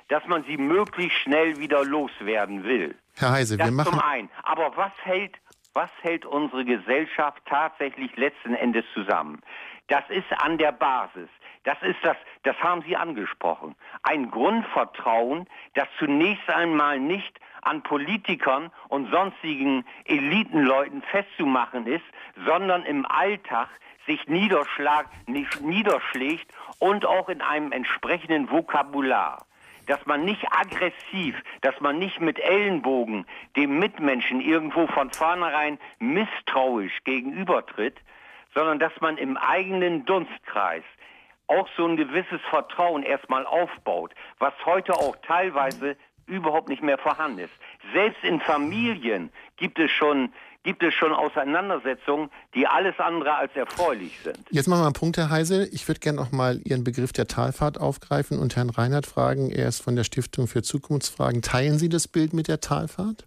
dass man sie möglichst schnell wieder loswerden will. Herr Heise, das wir machen... zum einen. Aber was hält, was hält unsere Gesellschaft tatsächlich letzten Endes zusammen? Das ist an der Basis. Das ist das, das haben Sie angesprochen. Ein Grundvertrauen, das zunächst einmal nicht an Politikern und sonstigen Elitenleuten festzumachen ist, sondern im Alltag sich niederschlag, nicht niederschlägt und auch in einem entsprechenden Vokabular. Dass man nicht aggressiv, dass man nicht mit Ellenbogen dem Mitmenschen irgendwo von vornherein misstrauisch gegenübertritt, sondern dass man im eigenen Dunstkreis auch so ein gewisses Vertrauen erstmal aufbaut, was heute auch teilweise überhaupt nicht mehr vorhanden ist. Selbst in Familien gibt es schon, gibt es schon Auseinandersetzungen, die alles andere als erfreulich sind. Jetzt machen wir einen Punkt, Herr Heise. Ich würde gerne noch mal Ihren Begriff der Talfahrt aufgreifen und Herrn Reinhardt fragen. Er ist von der Stiftung für Zukunftsfragen. Teilen Sie das Bild mit der Talfahrt?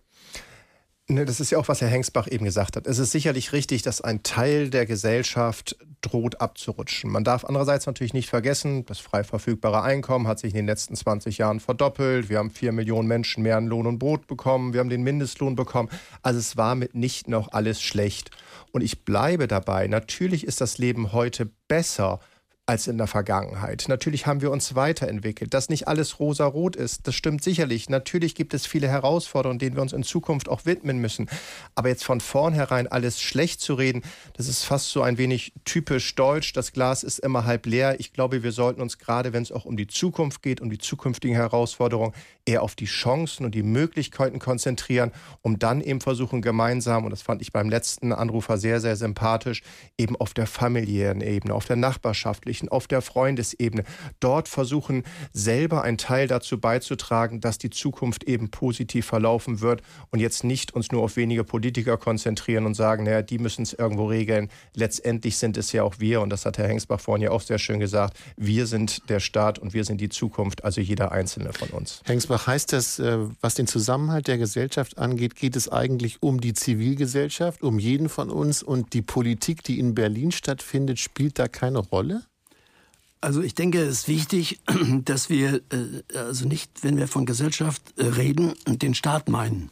Das ist ja auch, was Herr Hengsbach eben gesagt hat. Es ist sicherlich richtig, dass ein Teil der Gesellschaft droht abzurutschen. Man darf andererseits natürlich nicht vergessen, das frei verfügbare Einkommen hat sich in den letzten zwanzig Jahren verdoppelt. Wir haben vier Millionen Menschen mehr an Lohn und Brot bekommen. Wir haben den Mindestlohn bekommen. Also es war mitnichten noch alles schlecht. Und ich bleibe dabei. Natürlich ist das Leben heute besser als in der Vergangenheit. Natürlich haben wir uns weiterentwickelt. Dass nicht alles rosarot ist, das stimmt sicherlich. Natürlich gibt es viele Herausforderungen, denen wir uns in Zukunft auch widmen müssen. Aber jetzt von vornherein alles schlecht zu reden, das ist fast so ein wenig typisch deutsch. Das Glas ist immer halb leer. Ich glaube, wir sollten uns gerade, wenn es auch um die Zukunft geht, um die zukünftigen Herausforderungen, eher auf die Chancen und die Möglichkeiten konzentrieren, um dann eben versuchen, gemeinsam, und das fand ich beim letzten Anrufer sehr, sehr sympathisch, eben auf der familiären Ebene, auf der nachbarschaftlichen, auf der Freundesebene, dort versuchen, selber einen Teil dazu beizutragen, dass die Zukunft eben positiv verlaufen wird und jetzt nicht uns nur auf wenige Politiker konzentrieren und sagen, naja, die müssen es irgendwo regeln. Letztendlich sind es ja auch wir, und das hat Herr Hengsbach vorhin ja auch sehr schön gesagt, wir sind der Staat und wir sind die Zukunft, also jeder Einzelne von uns. Hengsbach, heißt das, was den Zusammenhalt der Gesellschaft angeht, geht es eigentlich um die Zivilgesellschaft, um jeden von uns, und die Politik, die in Berlin stattfindet, spielt da keine Rolle? Also ich denke, es ist wichtig, dass wir äh, also nicht, wenn wir von Gesellschaft äh, reden, den Staat meinen.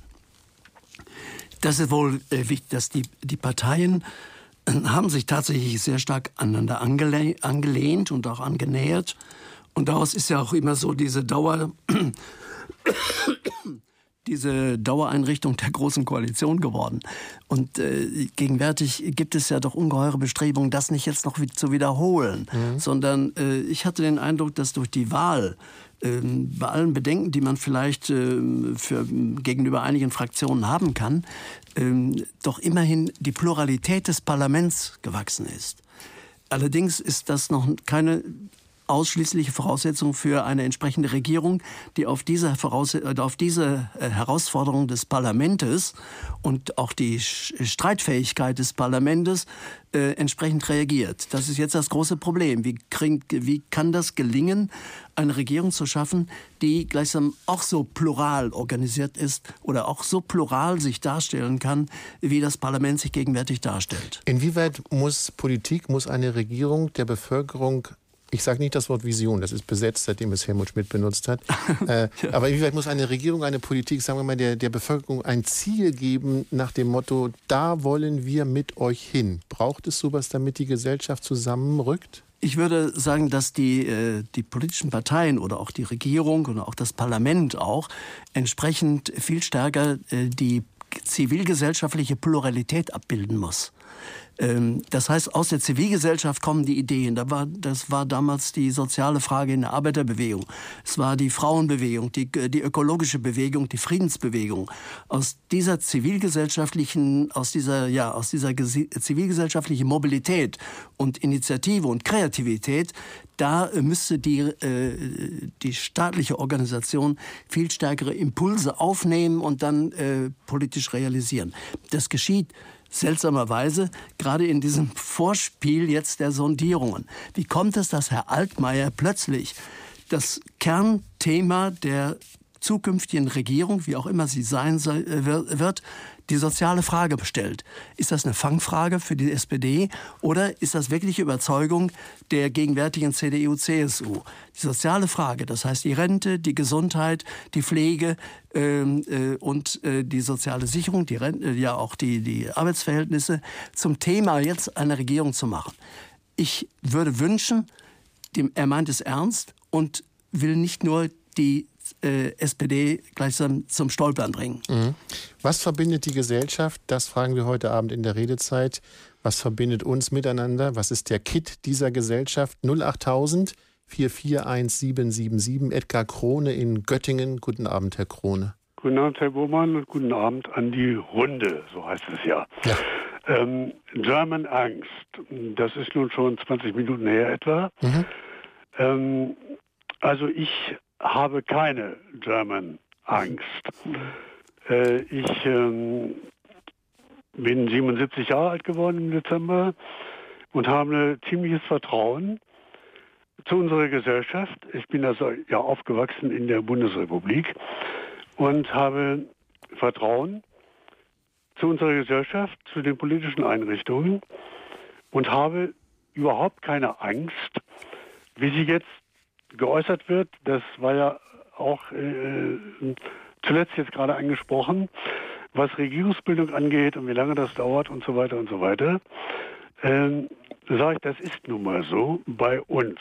Das ist wohl äh, wichtig, dass die, die Parteien äh, haben sich tatsächlich sehr stark aneinander angele- angelehnt und auch angenähert. Und daraus ist ja auch immer so diese Dauer... diese Dauereinrichtung der Großen Koalition geworden. Und äh, gegenwärtig gibt es ja doch ungeheure Bestrebungen, das nicht jetzt noch zu wiederholen, mhm. sondern äh, ich hatte den Eindruck, dass durch die Wahl, äh, bei allen Bedenken, die man vielleicht äh, für, gegenüber einigen Fraktionen haben kann, äh, doch immerhin die Pluralität des Parlaments gewachsen ist. Allerdings ist das noch keine ausschließliche Voraussetzung für eine entsprechende Regierung, die auf diese, Voraus- auf diese Herausforderung des Parlaments und auch die Streitfähigkeit des Parlaments äh, entsprechend reagiert. Das ist jetzt das große Problem. Wie, krieg, wie kann das gelingen, eine Regierung zu schaffen, die gleichsam auch so plural organisiert ist oder auch so plural sich darstellen kann, wie das Parlament sich gegenwärtig darstellt? Inwieweit muss Politik, muss eine Regierung der Bevölkerung, ich sage nicht das Wort Vision, das ist besetzt, seitdem es Helmut Schmidt benutzt hat. äh, ja. Aber inwieweit muss eine Regierung, eine Politik, sagen wir mal, der, der Bevölkerung ein Ziel geben nach dem Motto, da wollen wir mit euch hin? Braucht es sowas, damit die Gesellschaft zusammenrückt? Ich würde sagen, dass die, äh, die politischen Parteien oder auch die Regierung oder auch das Parlament auch entsprechend viel stärker äh, die zivilgesellschaftliche Pluralität abbilden muss. Das heißt, aus der Zivilgesellschaft kommen die Ideen. Da war, das war damals die soziale Frage in der Arbeiterbewegung. Es war die Frauenbewegung, die, die ökologische Bewegung, die Friedensbewegung. Aus dieser zivilgesellschaftlichen, aus dieser, ja, aus dieser zivilgesellschaftlichen Mobilität und Initiative und Kreativität, da müsste die, äh, die staatliche Organisation viel stärkere Impulse aufnehmen und dann äh, politisch realisieren. Das geschieht seltsamerweise gerade in diesem Vorspiel jetzt der Sondierungen. Wie kommt es, dass Herr Altmaier plötzlich das Kernthema der zukünftigen Regierung, wie auch immer sie sein wird, die soziale Frage stellt. Ist das eine Fangfrage für die S P D oder ist das wirkliche Überzeugung der gegenwärtigen C D U C S U? Die soziale Frage, das heißt die Rente, die Gesundheit, die Pflege ähm, äh, und äh, die soziale Sicherung, die Rente, ja auch die, die Arbeitsverhältnisse zum Thema jetzt einer Regierung zu machen. Ich würde wünschen, dem, er meint es ernst und will nicht nur die äh, S P D gleichsam zum Stolpern bringen. Mhm. Was verbindet die Gesellschaft? Das fragen wir heute Abend in der Redezeit. Was verbindet uns miteinander? Was ist der Kit dieser Gesellschaft? null achttausend, vier vier eins, sieben sieben sieben. Edgar Krone in Göttingen. Guten Abend, Herr Krone. Guten Abend, Herr Bohmann, und guten Abend an die Runde, so heißt es ja. ja. Ähm, German Angst, das ist nun schon zwanzig Minuten her etwa. Mhm. Ähm, also ich habe keine German Angst. Äh, ich ähm, bin siebenundsiebzig Jahre alt geworden im Dezember und habe ein ziemliches Vertrauen zu unserer Gesellschaft. Ich bin also ja aufgewachsen in der Bundesrepublik und habe Vertrauen zu unserer Gesellschaft, zu den politischen Einrichtungen und habe überhaupt keine Angst, wie sie jetzt geäußert wird. Das war ja auch äh, zuletzt jetzt gerade angesprochen, was Regierungsbildung angeht und wie lange das dauert und so weiter und so weiter. Ähm, sage ich, das ist nun mal so bei uns.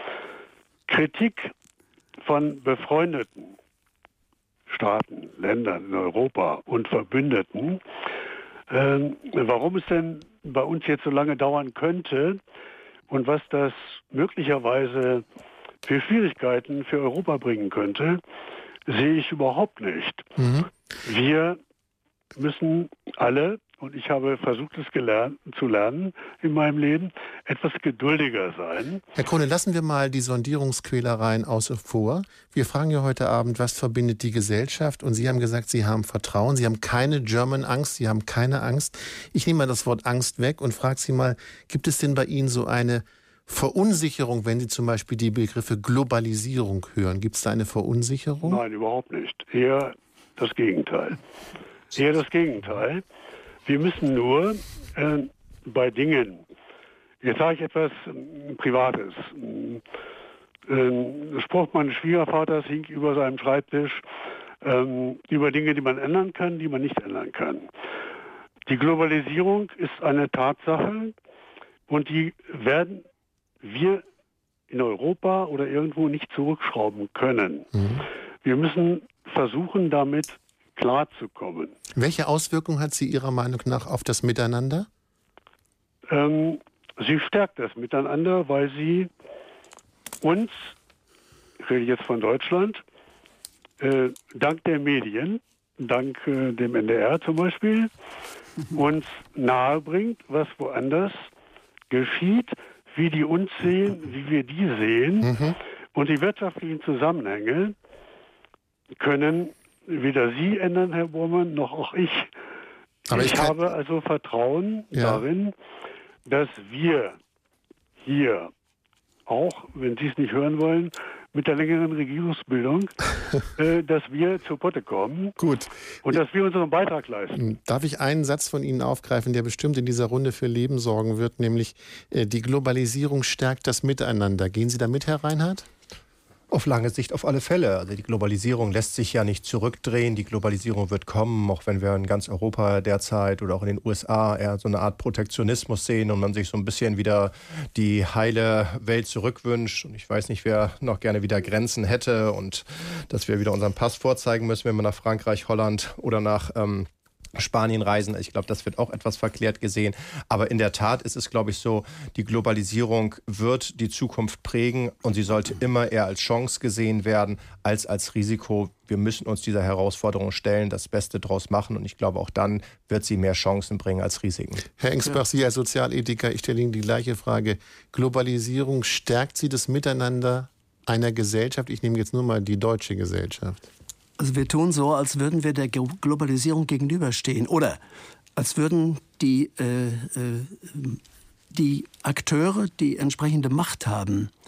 Kritik von befreundeten Staaten, Ländern in Europa und Verbündeten, ähm, warum es denn bei uns jetzt so lange dauern könnte und was das möglicherweise für Schwierigkeiten für Europa bringen könnte, sehe ich überhaupt nicht. Mhm. Wir müssen alle, und ich habe versucht, es gelernt, zu lernen in meinem Leben, etwas geduldiger sein. Herr Krone, lassen wir mal die Sondierungsquälereien außen vor. Wir fragen ja heute Abend, was verbindet die Gesellschaft? Und Sie haben gesagt, Sie haben Vertrauen, Sie haben keine German Angst, Sie haben keine Angst. Ich nehme mal das Wort Angst weg und frage Sie mal, gibt es denn bei Ihnen so eine Verunsicherung, wenn Sie zum Beispiel die Begriffe Globalisierung hören? Gibt es da eine Verunsicherung? Nein, überhaupt nicht. Eher das Gegenteil. Eher das Gegenteil. Wir müssen nur äh, bei Dingen, jetzt sage ich etwas äh, Privates, äh, ein Spruch meines Schwiegervaters hing über seinem Schreibtisch äh, über Dinge, die man ändern kann, die man nicht ändern kann. Die Globalisierung ist eine Tatsache und die werden wir in Europa oder irgendwo nicht zurückschrauben können. Mhm. Wir müssen versuchen, damit klarzukommen. Welche Auswirkungen hat sie Ihrer Meinung nach auf das Miteinander? Ähm, sie stärkt das Miteinander, weil sie uns, ich rede jetzt von Deutschland, äh, dank der Medien, dank äh, dem N D R zum Beispiel, uns nahebringt, was woanders geschieht, wie die uns sehen, wie wir die sehen. Mhm. Und die wirtschaftlichen Zusammenhänge können weder Sie ändern, Herr Bormann, noch auch ich. Aber ich, ich habe also Vertrauen ja. darin, dass wir hier auch, wenn Sie es nicht hören wollen, mit der längeren Regierungsbildung, äh, dass wir zu Potte kommen. Gut. Und dass wir unseren Beitrag leisten. Darf ich einen Satz von Ihnen aufgreifen, der bestimmt in dieser Runde für Leben sorgen wird, nämlich äh, die Globalisierung stärkt das Miteinander. Gehen Sie da mit, Herr Reinhardt? Auf lange Sicht auf alle Fälle. Also die Globalisierung lässt sich ja nicht zurückdrehen. Die Globalisierung wird kommen, auch wenn wir in ganz Europa derzeit oder auch in den U S A eher so eine Art Protektionismus sehen und man sich so ein bisschen wieder die heile Welt zurückwünscht. Und ich weiß nicht, wer noch gerne wieder Grenzen hätte und dass wir wieder unseren Pass vorzeigen müssen, wenn wir nach Frankreich, Holland oder nach ähm, Spanien reisen. Ich glaube, das wird auch etwas verklärt gesehen. Aber in der Tat ist es, glaube ich, so, die Globalisierung wird die Zukunft prägen und sie sollte immer eher als Chance gesehen werden, als als Risiko. Wir müssen uns dieser Herausforderung stellen, das Beste draus machen und ich glaube, auch dann wird sie mehr Chancen bringen als Risiken. Herr Engsbach, Sie als Sozialethiker, ich stelle Ihnen die gleiche Frage. Globalisierung, stärkt sie das Miteinander einer Gesellschaft? Ich nehme jetzt nur mal die deutsche Gesellschaft. Also wir tun so, als würden wir der Globalisierung gegenüberstehen oder als würden die, äh, äh, die Akteure, die entsprechende Macht haben,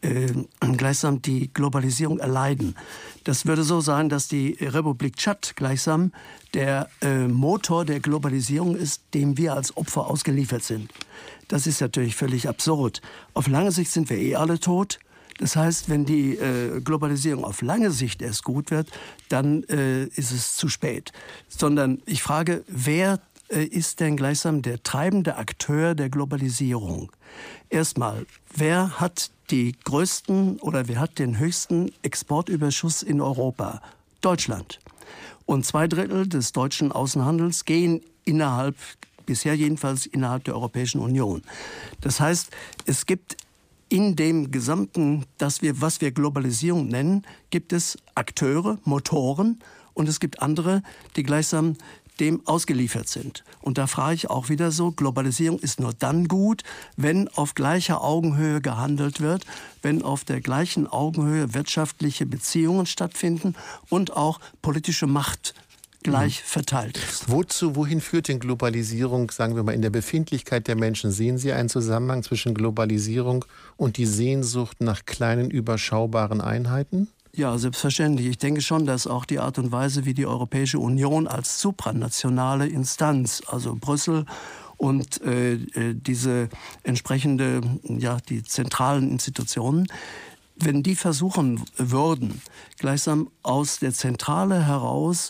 äh, gleichsam die Globalisierung erleiden. Das würde so sein, dass die Republik Tschad gleichsam der äh, Motor der Globalisierung ist, dem wir als Opfer ausgeliefert sind. Das ist natürlich völlig absurd. Auf lange Sicht sind wir eh alle tot. Das heißt, wenn die äh, Globalisierung auf lange Sicht erst gut wird, dann äh, ist es zu spät. Sondern ich frage, wer äh, ist denn gleichsam der treibende Akteur der Globalisierung? Erstmal, wer hat die größten oder wer hat den höchsten Exportüberschuss in Europa? Deutschland. Und zwei Drittel des deutschen Außenhandels gehen innerhalb, bisher jedenfalls innerhalb der Europäischen Union. Das heißt, es gibt in dem gesamten, das wir, was wir Globalisierung nennen, gibt es Akteure, Motoren und es gibt andere, die gleichsam dem ausgeliefert sind. Und da frage ich auch wieder so, Globalisierung ist nur dann gut, wenn auf gleicher Augenhöhe gehandelt wird, wenn auf der gleichen Augenhöhe wirtschaftliche Beziehungen stattfinden und auch politische Macht gleich verteilt ist. Wozu, wohin führt denn Globalisierung, sagen wir mal, in der Befindlichkeit der Menschen? Sehen Sie einen Zusammenhang zwischen Globalisierung und die Sehnsucht nach kleinen, überschaubaren Einheiten? Ja, selbstverständlich. Ich denke schon, dass auch die Art und Weise, wie die Europäische Union als supranationale Instanz, also Brüssel und äh, diese entsprechende, ja, die zentralen Institutionen, wenn die versuchen würden, gleichsam aus der Zentrale heraus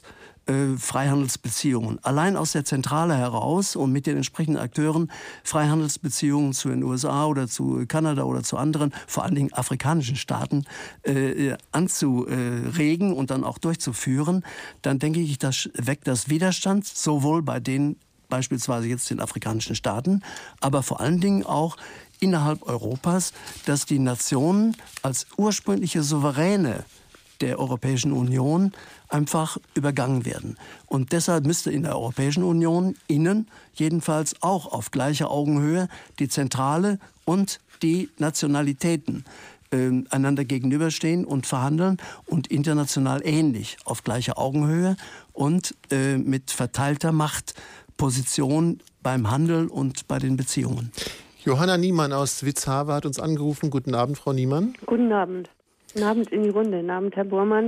Freihandelsbeziehungen. Allein aus der Zentrale heraus und mit den entsprechenden Akteuren Freihandelsbeziehungen zu den U S A oder zu Kanada oder zu anderen, vor allen Dingen afrikanischen Staaten, äh, anzuregen und dann auch durchzuführen, dann denke ich, das weckt das Widerstand sowohl bei den beispielsweise jetzt den afrikanischen Staaten, aber vor allen Dingen auch innerhalb Europas, dass die Nationen als ursprüngliche Souveräne der Europäischen Union einfach übergangen werden. Und deshalb müsste in der Europäischen Union innen jedenfalls auch auf gleicher Augenhöhe die Zentrale und die Nationalitäten äh, einander gegenüberstehen und verhandeln und international ähnlich auf gleicher Augenhöhe und äh, mit verteilter Machtposition beim Handel und bei den Beziehungen. Johanna Niemann aus Witzhawe hat uns angerufen. Guten Abend, Frau Niemann. Guten Abend. Guten Abend in die Runde. Guten Abend, Herr Bormann.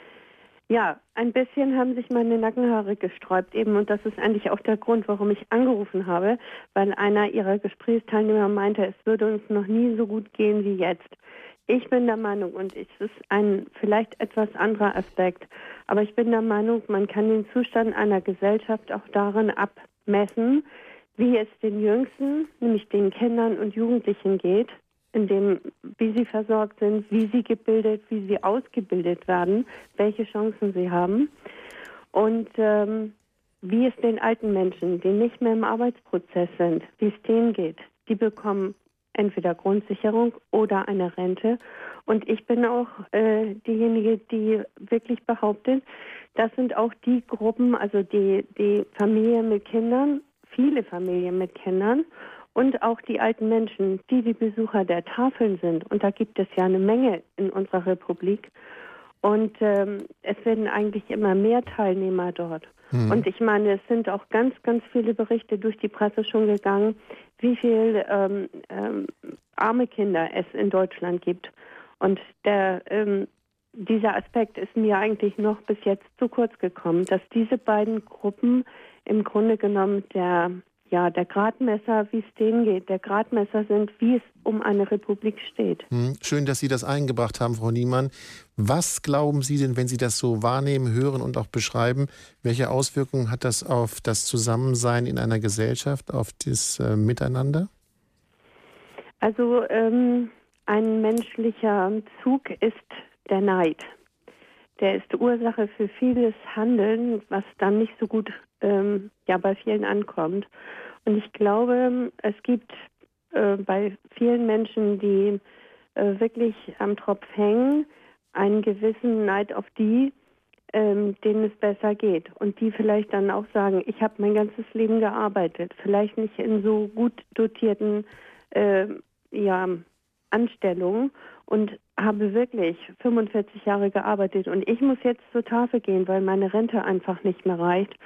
Ja, ein bisschen haben sich meine Nackenhaare gesträubt eben und das ist eigentlich auch der Grund, warum ich angerufen habe, weil einer Ihrer Gesprächsteilnehmer meinte, es würde uns noch nie so gut gehen wie jetzt. Ich bin der Meinung, und es ist ein vielleicht etwas anderer Aspekt, aber ich bin der Meinung, man kann den Zustand einer Gesellschaft auch darin abmessen, wie es den Jüngsten, nämlich den Kindern und Jugendlichen geht, in dem, wie sie versorgt sind, wie sie gebildet, wie sie ausgebildet werden, welche Chancen sie haben und ähm, wie es den alten Menschen, die nicht mehr im Arbeitsprozess sind, wie es denen geht. Die bekommen entweder Grundsicherung oder eine Rente und ich bin auch äh, diejenige, die wirklich behauptet, das sind auch die Gruppen, also die, die Familien mit Kindern, viele Familien mit Kindern, und auch die alten Menschen, die die Besucher der Tafeln sind. Und da gibt es ja eine Menge in unserer Republik. Und ähm, es werden eigentlich immer mehr Teilnehmer dort. Mhm. Und ich meine, es sind auch ganz, ganz viele Berichte durch die Presse schon gegangen, wie viel ähm, ähm, arme Kinder es in Deutschland gibt. Und der, ähm, dieser Aspekt ist mir eigentlich noch bis jetzt zu kurz gekommen, dass diese beiden Gruppen im Grunde genommen der Ja, der Gradmesser, wie es denen geht, der Gradmesser sind, wie es um eine Republik steht. Hm, schön, dass Sie das eingebracht haben, Frau Niemann. Was glauben Sie denn, wenn Sie das so wahrnehmen, hören und auch beschreiben, welche Auswirkungen hat das auf das Zusammensein in einer Gesellschaft, auf das äh, Miteinander? Also ähm, ein menschlicher Zug ist der Neid. Der ist Ursache für vieles Handeln, was dann nicht so gut ähm, ja, bei vielen ankommt. Und ich glaube, es gibt äh, bei vielen Menschen, die äh, wirklich am Tropf hängen, einen gewissen Neid auf die, ähm, denen es besser geht. Und die vielleicht dann auch sagen, ich habe mein ganzes Leben gearbeitet. Vielleicht nicht in so gut dotierten äh, ja, Anstellungen und habe wirklich fünfundvierzig Jahre gearbeitet und ich muss jetzt zur Tafel gehen, weil meine Rente einfach nicht mehr reicht.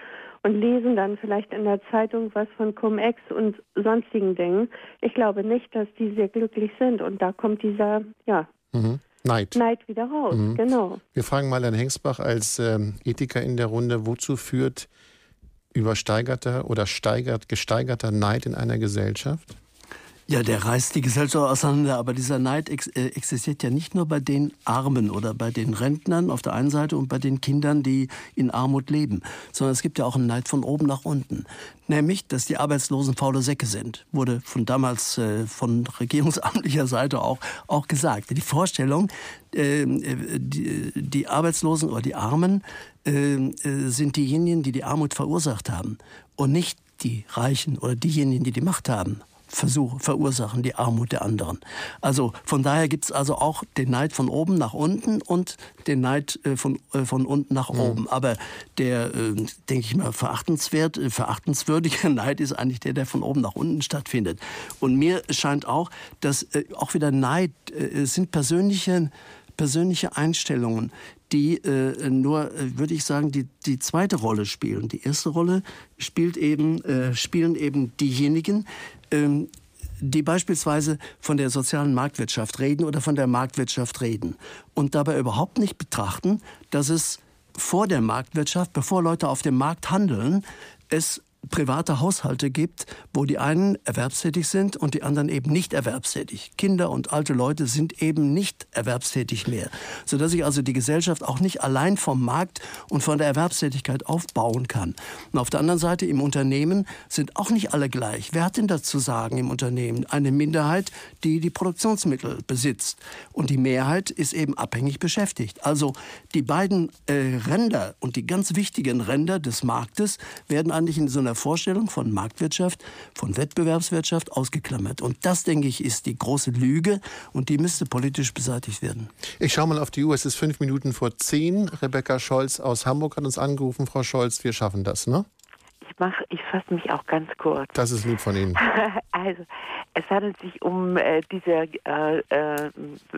und lesen dann vielleicht in der Zeitung was von Cum-Ex und sonstigen Dingen. Ich glaube nicht, dass die sehr glücklich sind. Und da kommt dieser, ja, mhm. Neid. Neid wieder raus, mhm. genau. Wir fragen mal Herrn Hengsbach als ähm, Ethiker in der Runde, wozu führt übersteigerter oder steigert, gesteigerter Neid in einer Gesellschaft? Ja, der reißt die Gesellschaft auseinander, aber dieser Neid ex äh, existiert ja nicht nur bei den Armen oder bei den Rentnern auf der einen Seite und bei den Kindern, die in Armut leben, sondern es gibt ja auch einen Neid von oben nach unten. Nämlich, dass die Arbeitslosen faule Säcke sind, wurde von damals äh, von regierungsamtlicher Seite auch, auch gesagt. Die Vorstellung, äh, die, die Arbeitslosen oder die Armen äh, sind diejenigen, die die Armut verursacht haben und nicht die Reichen oder diejenigen, die die Macht haben. Versuch, verursachen die Armut der anderen. Also von daher gibt es also auch den Neid von oben nach unten und den Neid äh, von, äh, von unten nach mhm. oben. Aber der, äh, denke ich mal, verachtenswert, äh, verachtenswürdige Neid ist eigentlich der, der von oben nach unten stattfindet. Und mir scheint auch, dass äh, auch wieder Neid äh, sind persönliche, persönliche Einstellungen, die äh, nur, äh, würde ich sagen, die, die zweite Rolle spielen. Die erste Rolle spielt eben, äh, spielen eben diejenigen, ähm, die beispielsweise von der sozialen Marktwirtschaft reden oder von der Marktwirtschaft reden und dabei überhaupt nicht betrachten, dass es vor der Marktwirtschaft, bevor Leute auf dem Markt handeln, es private Haushalte gibt, wo die einen erwerbstätig sind und die anderen eben nicht erwerbstätig. Kinder und alte Leute sind eben nicht erwerbstätig mehr, sodass sich also die Gesellschaft auch nicht allein vom Markt und von der Erwerbstätigkeit aufbauen kann. Und auf der anderen Seite im Unternehmen sind auch nicht alle gleich. Wer hat denn das zu sagen im Unternehmen? Eine Minderheit, die die Produktionsmittel besitzt. Und die Mehrheit ist eben abhängig beschäftigt. Also die beiden äh, Ränder und die ganz wichtigen Ränder des Marktes werden eigentlich in so einer Vorstellung von Marktwirtschaft, von Wettbewerbswirtschaft ausgeklammert. Und das, denke ich, ist die große Lüge und die müsste politisch beseitigt werden. Ich schaue mal auf die Uhr, es ist fünf Minuten vor zehn. Rebecca Scholz aus Hamburg hat uns angerufen. Frau Scholz, wir schaffen das, ne? Ich mach, ich fasse mich auch ganz kurz. Das ist lieb von Ihnen. Also, es handelt sich um äh, diese, äh, äh,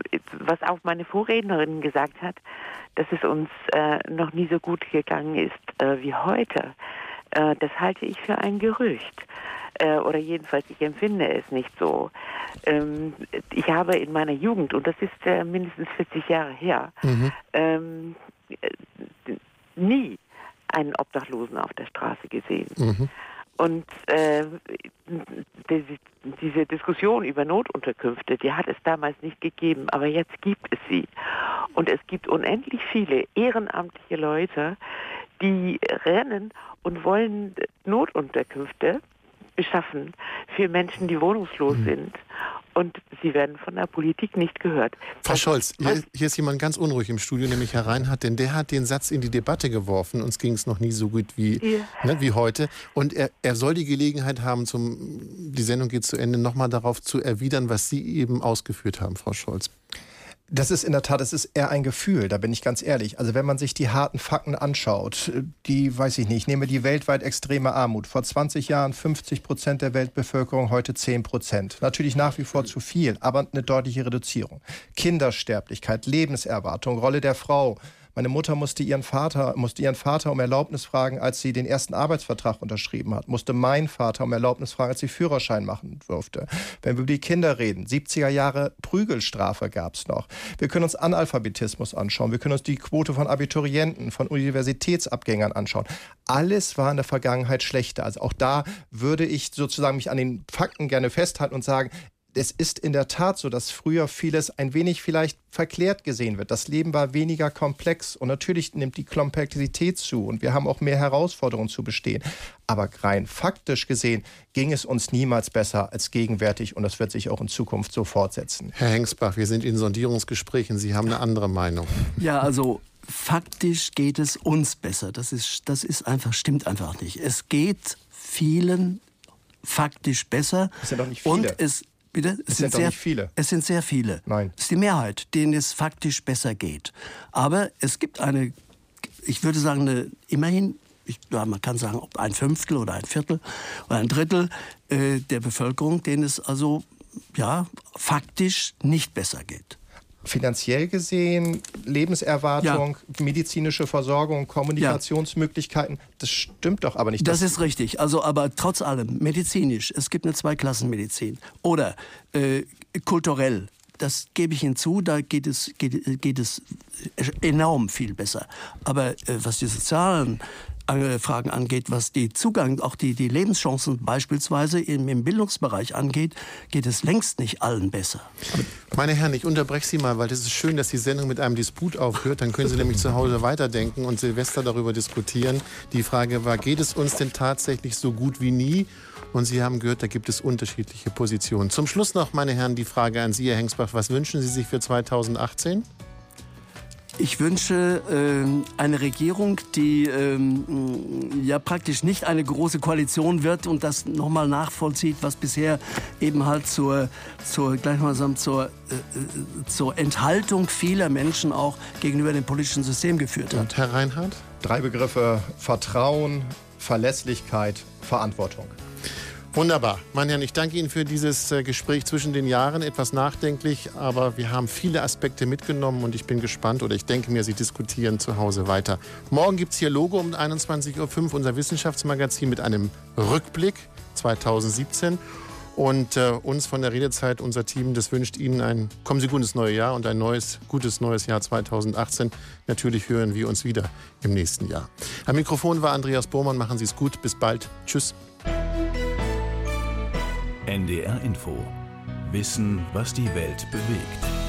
was auch meine Vorrednerin gesagt hat, dass es uns äh, noch nie so gut gegangen ist äh, wie heute. Äh, das halte ich für ein Gerücht. Äh, oder jedenfalls, ich empfinde es nicht so. Ähm, ich habe in meiner Jugend, und das ist äh, mindestens vierzig Jahre her, mhm. ähm, nie einen Obdachlosen auf der Straße gesehen. Mhm. Und äh, die, diese Diskussion über Notunterkünfte, die hat es damals nicht gegeben, aber jetzt gibt es sie. Und es gibt unendlich viele ehrenamtliche Leute, die rennen und wollen Notunterkünfte beschaffen für Menschen, die wohnungslos mhm. sind. Und sie werden von der Politik nicht gehört. Frau was, Scholz, hier, hier ist jemand ganz unruhig im Studio, nämlich Herr Reinhardt, denn der hat den Satz in die Debatte geworfen. Uns ging es noch nie so gut wie, ja. ne, wie heute. Und er, er soll die Gelegenheit haben, zum, die Sendung geht zu Ende, nochmal darauf zu erwidern, was Sie eben ausgeführt haben, Frau Scholz. Das ist in der Tat, es ist eher ein Gefühl, da bin ich ganz ehrlich. Also wenn man sich die harten Fakten anschaut, die, weiß ich nicht, ich nehme die weltweit extreme Armut. Vor zwanzig Jahren fünfzig Prozent der Weltbevölkerung, heute zehn Prozent. Natürlich nach wie vor zu viel, aber eine deutliche Reduzierung. Kindersterblichkeit, Lebenserwartung, Rolle der Frau. Meine Mutter musste ihren Vater, musste ihren Vater um Erlaubnis fragen, als sie den ersten Arbeitsvertrag unterschrieben hat. Musste mein Vater um Erlaubnis fragen, als sie Führerschein machen durfte. Wenn wir über die Kinder reden, siebziger Jahre Prügelstrafe gab es noch. Wir können uns Analphabetismus anschauen. Wir können uns die Quote von Abiturienten, von Universitätsabgängern anschauen. Alles war in der Vergangenheit schlechter. Also auch da würde ich sozusagen mich an den Fakten gerne festhalten und sagen, es ist in der Tat so, dass früher vieles ein wenig vielleicht verklärt gesehen wird. Das Leben war weniger komplex und natürlich nimmt die Komplexität zu und wir haben auch mehr Herausforderungen zu bestehen. Aber rein faktisch gesehen ging es uns niemals besser als gegenwärtig und das wird sich auch in Zukunft so fortsetzen. Herr Hengsbach, wir sind in Sondierungsgesprächen. Sie haben eine andere Meinung. Ja, also faktisch geht es uns besser. Das ist, das ist einfach, stimmt einfach nicht. Es geht vielen faktisch besser. Das sind doch nicht viele. Und es Bitte? Es, es sind, sind sehr, nicht viele. Es sind sehr viele. Nein. Es ist die Mehrheit, denen es faktisch besser geht. Aber es gibt eine, ich würde sagen, eine, immerhin, ich, ja, man kann sagen, ob ein Fünftel oder ein Viertel oder ein Drittel äh, der Bevölkerung, denen es also ja, faktisch nicht besser geht. finanziell gesehen, Lebenserwartung, ja. medizinische Versorgung, Kommunikationsmöglichkeiten, ja. das stimmt doch aber nicht. Das, das ist richtig. Also, aber trotz allem, medizinisch, es gibt eine Zweiklassenmedizin. Oder äh, kulturell, das gebe ich hinzu, da geht es, geht, geht es enorm viel besser. Aber äh, was die sozialen Fragen angeht, was die Zugang, auch die, die Lebenschancen beispielsweise im, im Bildungsbereich angeht, geht es längst nicht allen besser. Meine Herren, ich unterbreche Sie mal, weil es ist schön, dass die Sendung mit einem Disput aufhört. Dann können Sie nämlich zu Hause weiterdenken und Silvester darüber diskutieren. Die Frage war, geht es uns denn tatsächlich so gut wie nie? Und Sie haben gehört, da gibt es unterschiedliche Positionen. Zum Schluss noch, meine Herren, die Frage an Sie, Herr Hengsbach. Was wünschen Sie sich für zweitausendachtzehn? Ich wünsche äh, eine Regierung, die äh, ja praktisch nicht eine große Koalition wird und das nochmal nachvollzieht, was bisher eben halt zur, zur, gleichsam zur, äh, zur Enthaltung vieler Menschen auch gegenüber dem politischen System geführt hat. Und Herr Reinhardt? Drei Begriffe: Vertrauen, Verlässlichkeit, Verantwortung. Wunderbar. Meine Herren, ich danke Ihnen für dieses äh, Gespräch zwischen den Jahren. Etwas nachdenklich, aber wir haben viele Aspekte mitgenommen und ich bin gespannt oder ich denke mir, Sie diskutieren zu Hause weiter. Morgen gibt es hier Logo um einundzwanzig Uhr fünf, unser Wissenschaftsmagazin mit einem Rückblick zweitausendsiebzehn. Und äh, uns von der Redezeit, unser Team, das wünscht Ihnen ein kommen Sie gut ins neue Jahr und ein neues, gutes neues Jahr zweitausendachtzehn. Natürlich hören wir uns wieder im nächsten Jahr. Am Mikrofon war Andreas Bohrmann. Machen Sie es gut. Bis bald. Tschüss. N D R Info. Wissen, was die Welt bewegt.